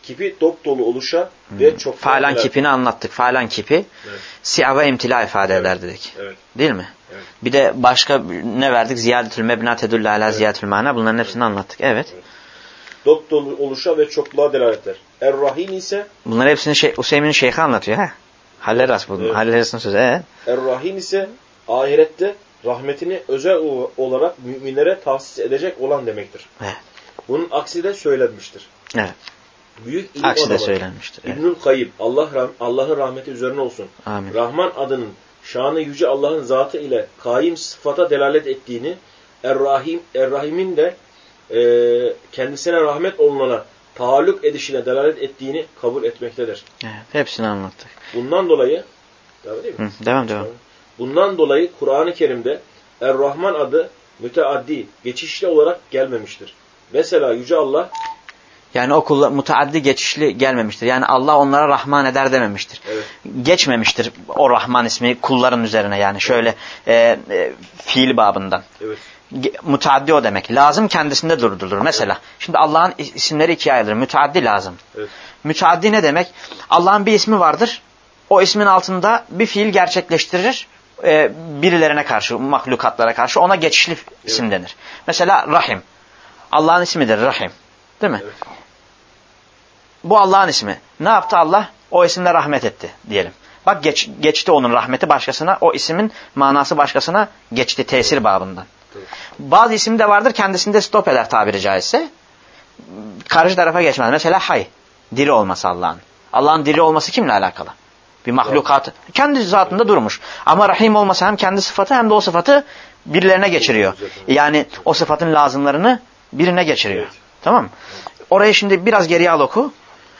kipi dop dolu oluşa ve çok Falan kipini anlattık. Falan kipi siyah ve imtila ifade eder dedik. Evet. Değil mi? Evet. Bir de başka ne verdik? Ziyadetül mebna tedullu ala ziyadetül mana. Bunların hepsini anlattık. Evet. Dop dolu oluşa ve çokluğa delalet eder. Er-Rahim ise Bunları hepsini Hüseyin'in şeyhi anlatıyor. He? Halleras bu. Evet. Halleras'ın sözü. Er-Rahim ise ahirette rahmetini özel olarak müminlere tahsis edecek olan demektir. Evet. Bunun aksi de söylenmiştir. Evet. Büyük ilim Aksi de adamı söylenmiştir. Evet. İbnül Kayyim, Allah'ın rahmeti üzerine olsun. Amin. Rahman adının şanı yüce Allah'ın zatı ile kaim sıfata delalet ettiğini, Er-Rahim'in de kendisine rahmet olunana taalluk edişine delalet ettiğini kabul etmektedir. Evet. Hepsini anlattık. Bundan dolayı değil mi? Devam. Bundan dolayı Kur'an-ı Kerim'de Er-Rahman adı müteaddi, geçişli olarak gelmemiştir. Mesela yüce Allah Yani o kullar mutaaddi geçişli gelmemiştir. Yani Allah onlara Rahman eder dememiştir. Evet. Geçmemiştir o Rahman ismi kulların üzerine yani şöyle fiil babından. Evet. Mutaaddi o demek. Lazım kendisinde durdurulur. Mesela şimdi Allah'ın isimleri ikiye ayrılır. Müteaddi lazım. Evet. Müteaddi ne demek? Allah'ın bir ismi vardır. O ismin altında bir fiil gerçekleştirir. Birilerine karşı, mahlukatlara karşı ona geçişli isim denir. Mesela Rahim. Allah'ın ismidir Rahim. Değil mi? Evet. Bu Allah'ın ismi. Ne yaptı Allah? O isimle rahmet etti diyelim. Bak geçti onun rahmeti başkasına, o ismin manası başkasına geçti tesir babından. Evet. Bazı isim de vardır kendisinde stop eder tabiri caizse. Karşı tarafa geçmez. Mesela hay. Diri olması Allah'ın. Allah'ın diri olması kimle alakalı? Bir mahlukat. Kendi zatında durmuş. Ama rahim olması hem kendi sıfatı hem de o sıfatı birilerine geçiriyor. Yani o sıfatın lazımlarını birine geçiriyor. Evet. Tamam mı? Orayı şimdi biraz geriye al oku.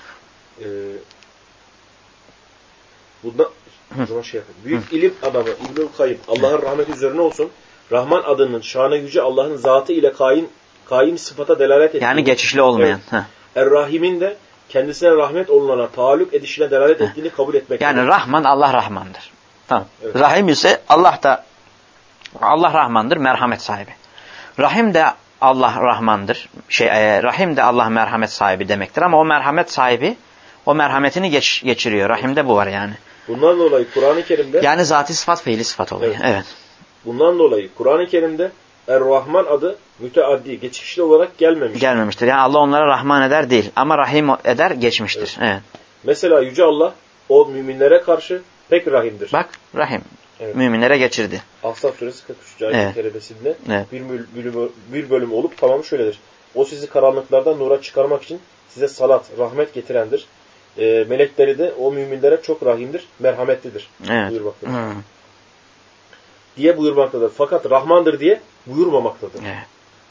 Bundan büyük ilim adamı İbnül Kayyim, Allah'ın rahmeti üzerine olsun. Rahman adının şanı yüce Allah'ın zatı ile kaim sıfata delalet ettiğini. Yani geçişli olmayan. Evet. Er-Rahim'in de kendisine rahmet olunana taalluk edişine delalet ettiğini kabul etmek. Yani Rahman Allah Rahmandır. Tamam. Evet. Rahim ise Allah Rahmandır, merhamet sahibi. Rahim de Allah Rahmandır. Rahim de Allah merhamet sahibi demektir ama o merhamet sahibi o merhametini geçiriyor. Rahim'de bu var yani. Bundan dolayı Kur'an-ı Kerim'de yani zati sıfat fiili sıfat oluyor. Evet. Bundan dolayı Kur'an-ı Kerim'de Er-Rahman adı müteaddi, geçişli olarak gelmemiştir. Yani Allah onlara Rahman eder değil ama Rahim eder geçmiştir. Evet. Mesela yüce Allah o müminlere karşı pek rahimdir. Bak Rahim. Evet. Müminlere geçirdi. Ahzab suresi 43. ayet-i kerimesinde bir bölüm olup tamamı şöyledir. O sizi karanlıklardan nura çıkarmak için size salat, rahmet getirendir. Melekleri de o müminlere çok rahimdir, merhametlidir. Evet. Buyurmaktadır. Diye buyurmaktadır. Fakat Rahmandır diye buyurmamaktadır. Evet.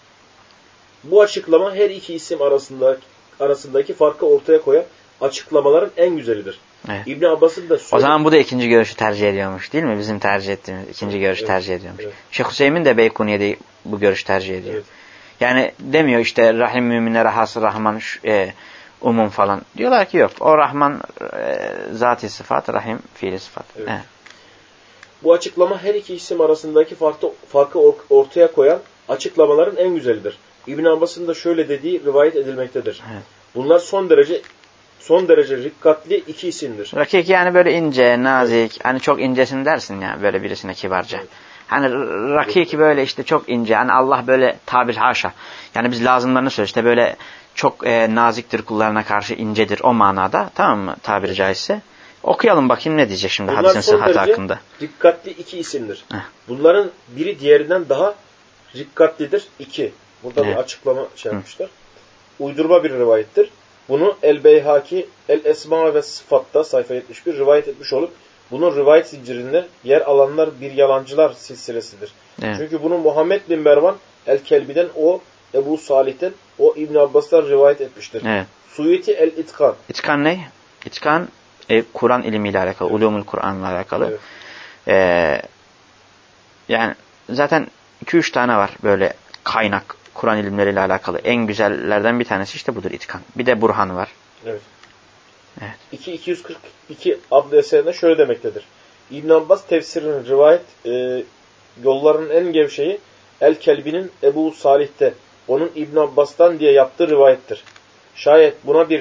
Bu açıklama her iki isim arasındaki farkı ortaya koyan açıklamaların en güzelidir. Evet. İbn Abbas'ın da o zaman bu da ikinci görüşü tercih ediyormuş değil mi? Bizim tercih ettiğimiz ikinci görüşü tercih ediyormuş. Evet. Şeyh Hüseyin de Beykuniye'de bu görüşü tercih ediyor. Evet. Yani demiyor işte Rahim müminlere hası Rahman umum falan. Diyorlar ki yok. O Rahman zati sıfat, Rahim fiili sıfat. Evet. Evet. Bu açıklama her iki isim arasındaki farkı ortaya koyan açıklamaların en güzelidir. İbn Abbas'ın da şöyle dediği rivayet edilmektedir. Evet. Bunlar son derece rikkatli iki isimdir. Rakik yani böyle ince, nazik, hani çok incesin dersin ya böyle birisine kibarca. Evet. Hani rakik böyle işte çok ince, hani Allah böyle tabir haşa. Yani biz lazımlarını söylüyoruz işte böyle çok naziktir kullarına karşı incedir o manada, tamam mı tabiri caizse. Okuyalım bakayım ne diyecek şimdi Bunlar hadisin sıhhatı derece hakkında. dikkatli iki isimdir. Heh. Bunların biri diğerinden daha dikkatlidir. İki. Burada bir açıklama yapmışlar. Uydurma bir rivayettir. Bunu El-Beyhaki El-Esma ve Sıfat'ta sayfa 71 rivayet etmiş olup bunun rivayet zincirinde yer alanlar bir yalancılar silsilesidir. Evet. Çünkü bunu Muhammed bin Mervan El-Kelbi'den o Ebu Salih'ten o İbn Abbas'tan rivayet etmiştir. Evet. Suyuti El-İtkan. İtkan ne? İtkan Kur'an ilmiyle alakalı, ulumul Kur'an'la alakalı. Evet. Yani zaten 2-3 tane var böyle kaynak Kur'an ilimleriyle alakalı. En güzellerden bir tanesi işte budur İtkan. Bir de Burhan var. Evet. Evet. 242 adlı eserinde şöyle demektedir. İbn Abbas tefsirinin rivayet yollarının en gevşeği El-Kelbi'nin Ebu Salih'te onun İbn Abbas'tan diye yaptığı rivayettir. Şayet buna bir de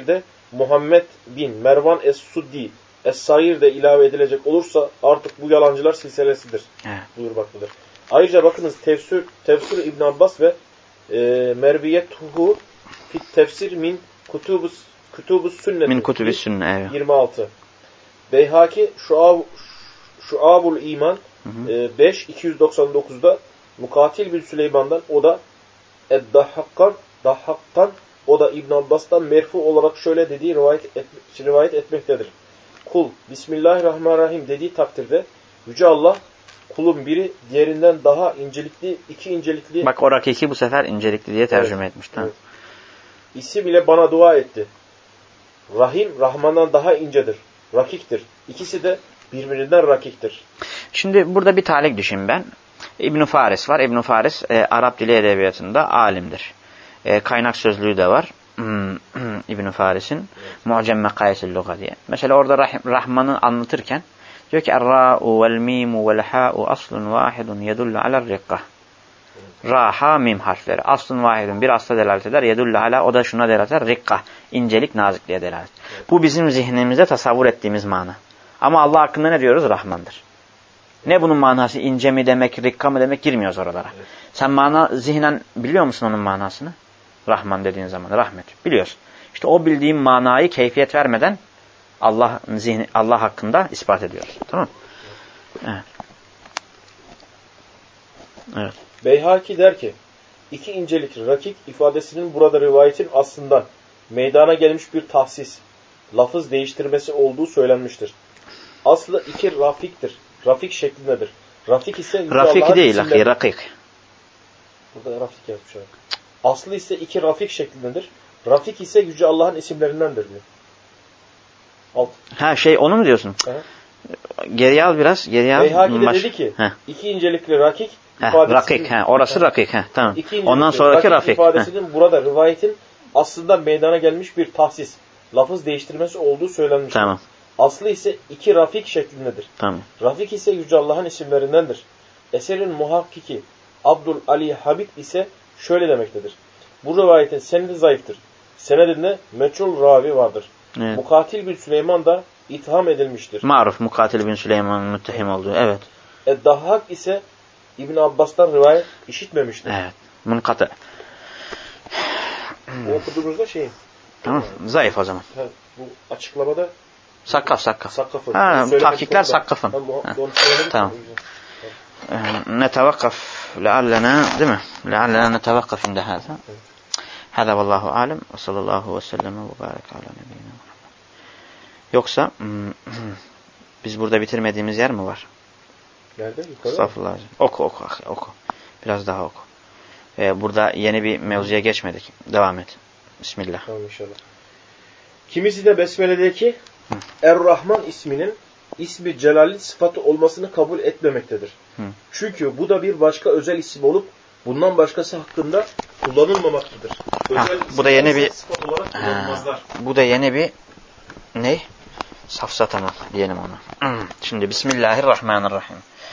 Muhammed bin Mervan Es-Suddi Es-Sair de ilave edilecek olursa artık bu yalancılar silsilesidir. Buyurmaktadır. Ayrıca bakınız Tefsir İbn Abbas ve Merviyetuhu fit tefsir min kutubus sünnet. Min kutubus sünnet. 26. Beyhaki Şuabul İman 5-299'da Mukatil bin Süleyman'dan, o da Dahhak'tan, o da İbn Abbas'tan merfu olarak şöyle dediği rivayet etmektedir. Kul Bismillahirrahmanirrahim dediği takdirde Yüce Allah kulun biri diğerinden daha incelikli, iki incelikli. Bak o rakiki bu sefer incelikli diye tercüme etmiş. Evet. İsim ile bana dua etti. Rahim Rahman'dan daha incedir. Rakiktir. İkisi de birbirinden rakiktir. Şimdi burada bir talik düşün ben. İbn Faris var. İbn Faris Arap dili edebiyatında alimdir. Kaynak sözlüğü de var. İbn Faris'in Mu'cem Mekayisil Luga diye. Mesela orada Rahman'ı anlatırken diyor ki Er-ra'u vel-mimu vel-ha'u aslun vahidun yedullu aler-rikkah. Ra, ha, mim harfleri. Aslun vahidun bir asla delalet eder. Yedullu ala, o da şuna delalet eder. Rikkah. İncelik, nazikliğe delalet. Bu bizim zihnimizde tasavvur ettiğimiz mana. Ama Allah hakkında ne diyoruz? Rahmandır. Ne bunun manası? İnce mi demek, rikka mı demek? Girmiyoruz oralara. Evet. Sen zihnen biliyor musun onun manasını? Rahman dediğin zaman rahmet. Biliyorsun. İşte o bildiğin manayı keyfiyet vermeden Allah hakkında ispat ediyoruz. Tamam mı? Evet. Evet. Beyhaki der ki, iki incelik rakik ifadesinin burada rivayetin aslından meydana gelmiş bir tahsis, lafız değiştirmesi olduğu söylenmiştir. Aslı iki rafiktir. Rafik şeklindedir. Rafik ise Rafik değil, ahi, rakik. Burada rafik yazmış abi. Aslı ise iki rafik şeklindedir. Rafik ise Yüce Allah'ın isimlerindendir diyor. Alt. Ha onu mu diyorsun? Geriye al biraz. Geriye al. Beyhaki de dedi ki, iki incelikli rakik rakik. Orası rakik. Tamam. Ondan sonraki rafik. İfadesinin burada rivayetin aslında meydana gelmiş bir tahsis, lafız değiştirmesi olduğu söylenmiştir. Tamam. Aslı ise iki rafik şeklindedir. Tamam. Rafik ise Yüce Allah'ın isimlerindendir. Eserin muhakkiki Abdul Ali Habib ise şöyle demektedir. Bu rivayetin senedi zayıftır. Senedinde meçhul ravi vardır. Evet. Mukatil bin Süleyman da itham edilmiştir. Maruf Mukatil bin Süleyman'ın müttehim olduğu. Evet. Dahhak ise İbn Abbas'tan rivayet işitmemiştir. Evet. Munkatı. Bu okuduğumuzda şeyin. Tamam. Zayıf o zaman. Bu açıklamada Sakkaf. Sakkafı. Tahkikler Sakkaf'ın. Tamam. Netevakkaf leallena, değil mi? Leallena netevakkaf inde hâzâ. Hâzâ vallahu alem ve sallallahu ve sellem ve barek ala nebiyyina Muhammed. Yoksa biz burada bitirmediğimiz yer mi var? Nerede? Yukarı. Estağfurullah. Oku. Biraz daha oku. Burada yeni bir mevzuya geçmedik. Devam et. Bismillah. Tamam inşallah. Kimisi de Besmele'deki Er-Rahman isminin ismi celalli sıfatı olmasını kabul etmemektedir. Çünkü bu da bir başka özel isim olup bundan başkası hakkında kullanılmamaktadır. Bu da yeni bir sıfat olarak kullanılmazlar. Bu da yeni bir ne? Safsatama diyelim ona. Şimdi Bismillahirrahmanirrahim.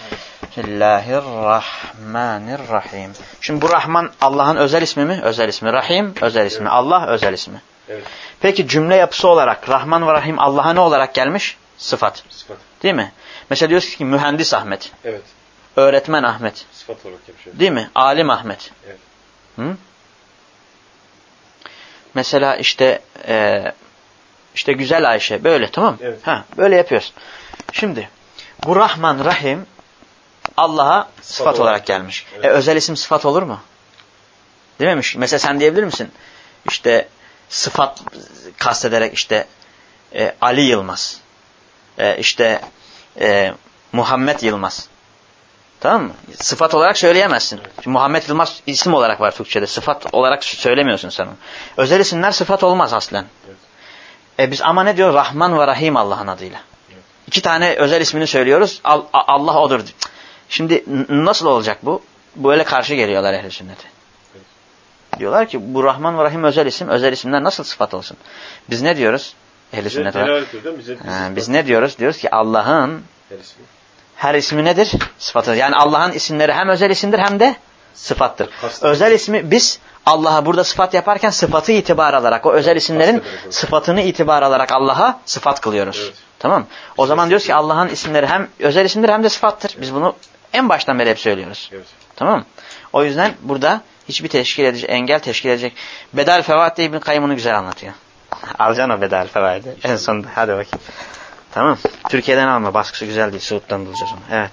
Bismillahirrahmanirrahim. Şimdi bu Rahman Allah'ın özel ismi mi? Özel ismi. Rahim özel ismi. Evet. Allah özel ismi. Evet. Peki cümle yapısı olarak Rahman ve Rahim Allah'a ne olarak gelmiş? Sıfat. Değil mi? Mesela diyoruz ki mühendis Ahmet. Evet. Öğretmen Ahmet. Sıfat olarak yapıyor. Değil mi? Alim Ahmet. Evet. Mesela işte güzel Ayşe. Böyle tamam. Evet. Böyle yapıyoruz. Şimdi bu Rahman Rahim Allah'a sıfat olarak gelmiş. Evet. Özel isim sıfat olur mu? Değil mi? Mesela sen diyebilir misin? İşte sıfat kastederek Ali Yılmaz. Muhammed Yılmaz. Tamam mı? Sıfat olarak söyleyemezsin. Şimdi Muhammed Yılmaz isim olarak var Türkçe'de. Sıfat olarak söylemiyorsun sen onu. Özel isimler sıfat olmaz aslen. Evet. Biz ama ne diyor? Rahman ve Rahim Allah'ın adıyla. Evet. İki tane özel ismini söylüyoruz. Allah odur. Şimdi nasıl olacak bu? Böyle karşı geliyorlar ehl-i sünnete. Evet. Diyorlar ki bu Rahman ve Rahim özel isim. Özel isimler nasıl sıfat olsun? Biz ne diyoruz? Ehl-i sünnet olarak. Biz ne diyoruz? Diyoruz ki Allah'ın her ismi nedir? Sıfatı. Yani Allah'ın isimleri hem özel isimdir hem de sıfattır. Özel ismi biz Allah'a burada sıfat yaparken sıfatı itibar alarak, o özel isimlerin sıfatını itibar alarak Allah'a sıfat kılıyoruz. Evet. Tamam. O zaman diyoruz ki Allah'ın isimleri hem özel isimdir hem de sıfattır. Biz bunu en baştan beri hep söylüyoruz. Evet. Tamam. O yüzden burada hiçbir engel teşkil edecek. Bedal Fevaid'de İbn Kayyım'ını güzel anlatıyor. Alacaksın o Bedal Fevaid'i en sonunda. Hadi bakayım. Tamam. Türkiye'den alma. Baskısı güzel değil. Suud'dan bulacağız onu. Evet.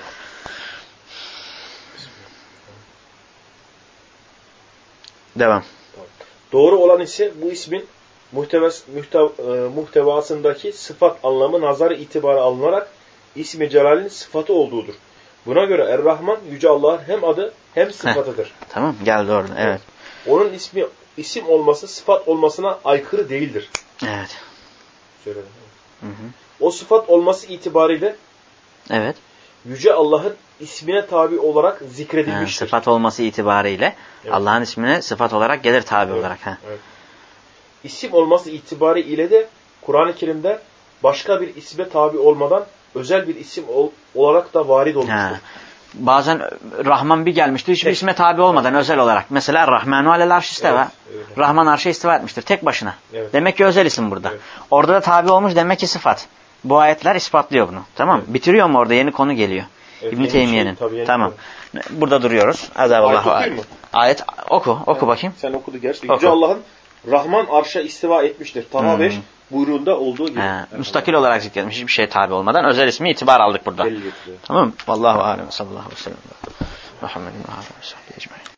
Devam. Doğru olan ise bu ismin muhtevasındaki sıfat anlamı nazarı itibara alınarak ismi celalin sıfatı olduğudur. Buna göre Er-Rahman Yüce Allah'ın hem adı hem sıfatıdır. Tamam, geldi orada. Evet. Onun ismi isim olması sıfat olmasına aykırı değildir. Evet. Söyledim. Hı. O sıfat olması itibariyle evet. Yüce Allah'ın ismine tabi olarak zikredilmiştir. Sıfat olması itibariyle evet. Allah'ın ismine sıfat olarak gelir tabi evet. olarak. Evet. İsim olması itibariyle de Kur'an-ı Kerim'de başka bir isme tabi olmadan özel bir isim olarak da varid olmuştur. Bazen Rahman bir gelmiştir hiçbir isme tabi olmadan özel olarak. Mesela Rahmanu alel arş isteva. Evet, Rahman arşa istiva etmiştir tek başına. Evet. Demek ki özel isim burada. Evet. Orada da tabi olmuş demek ki sıfat. Bu ayetler ispatlıyor bunu. Tamam. Evet. Bitiriyor mu orada? Yeni konu geliyor. Evet, İbn-i Teymiye'nin. Tamam. Burada duruyoruz. Ayet oku bakayım. Sen okudu gerçi. Yüce Allah'ın Rahman arşa istiva etmiştir. Taha 5 buyruğunda olduğu gibi. Müstakil olarak zikretmiş. Hiçbir şey tabi olmadan. Özel ismi itibar aldık burada. Tamam mı? Vallahu alem. Sallallahu aleyhi ve sellem. Muhammedin ve aleyhi ve sellem.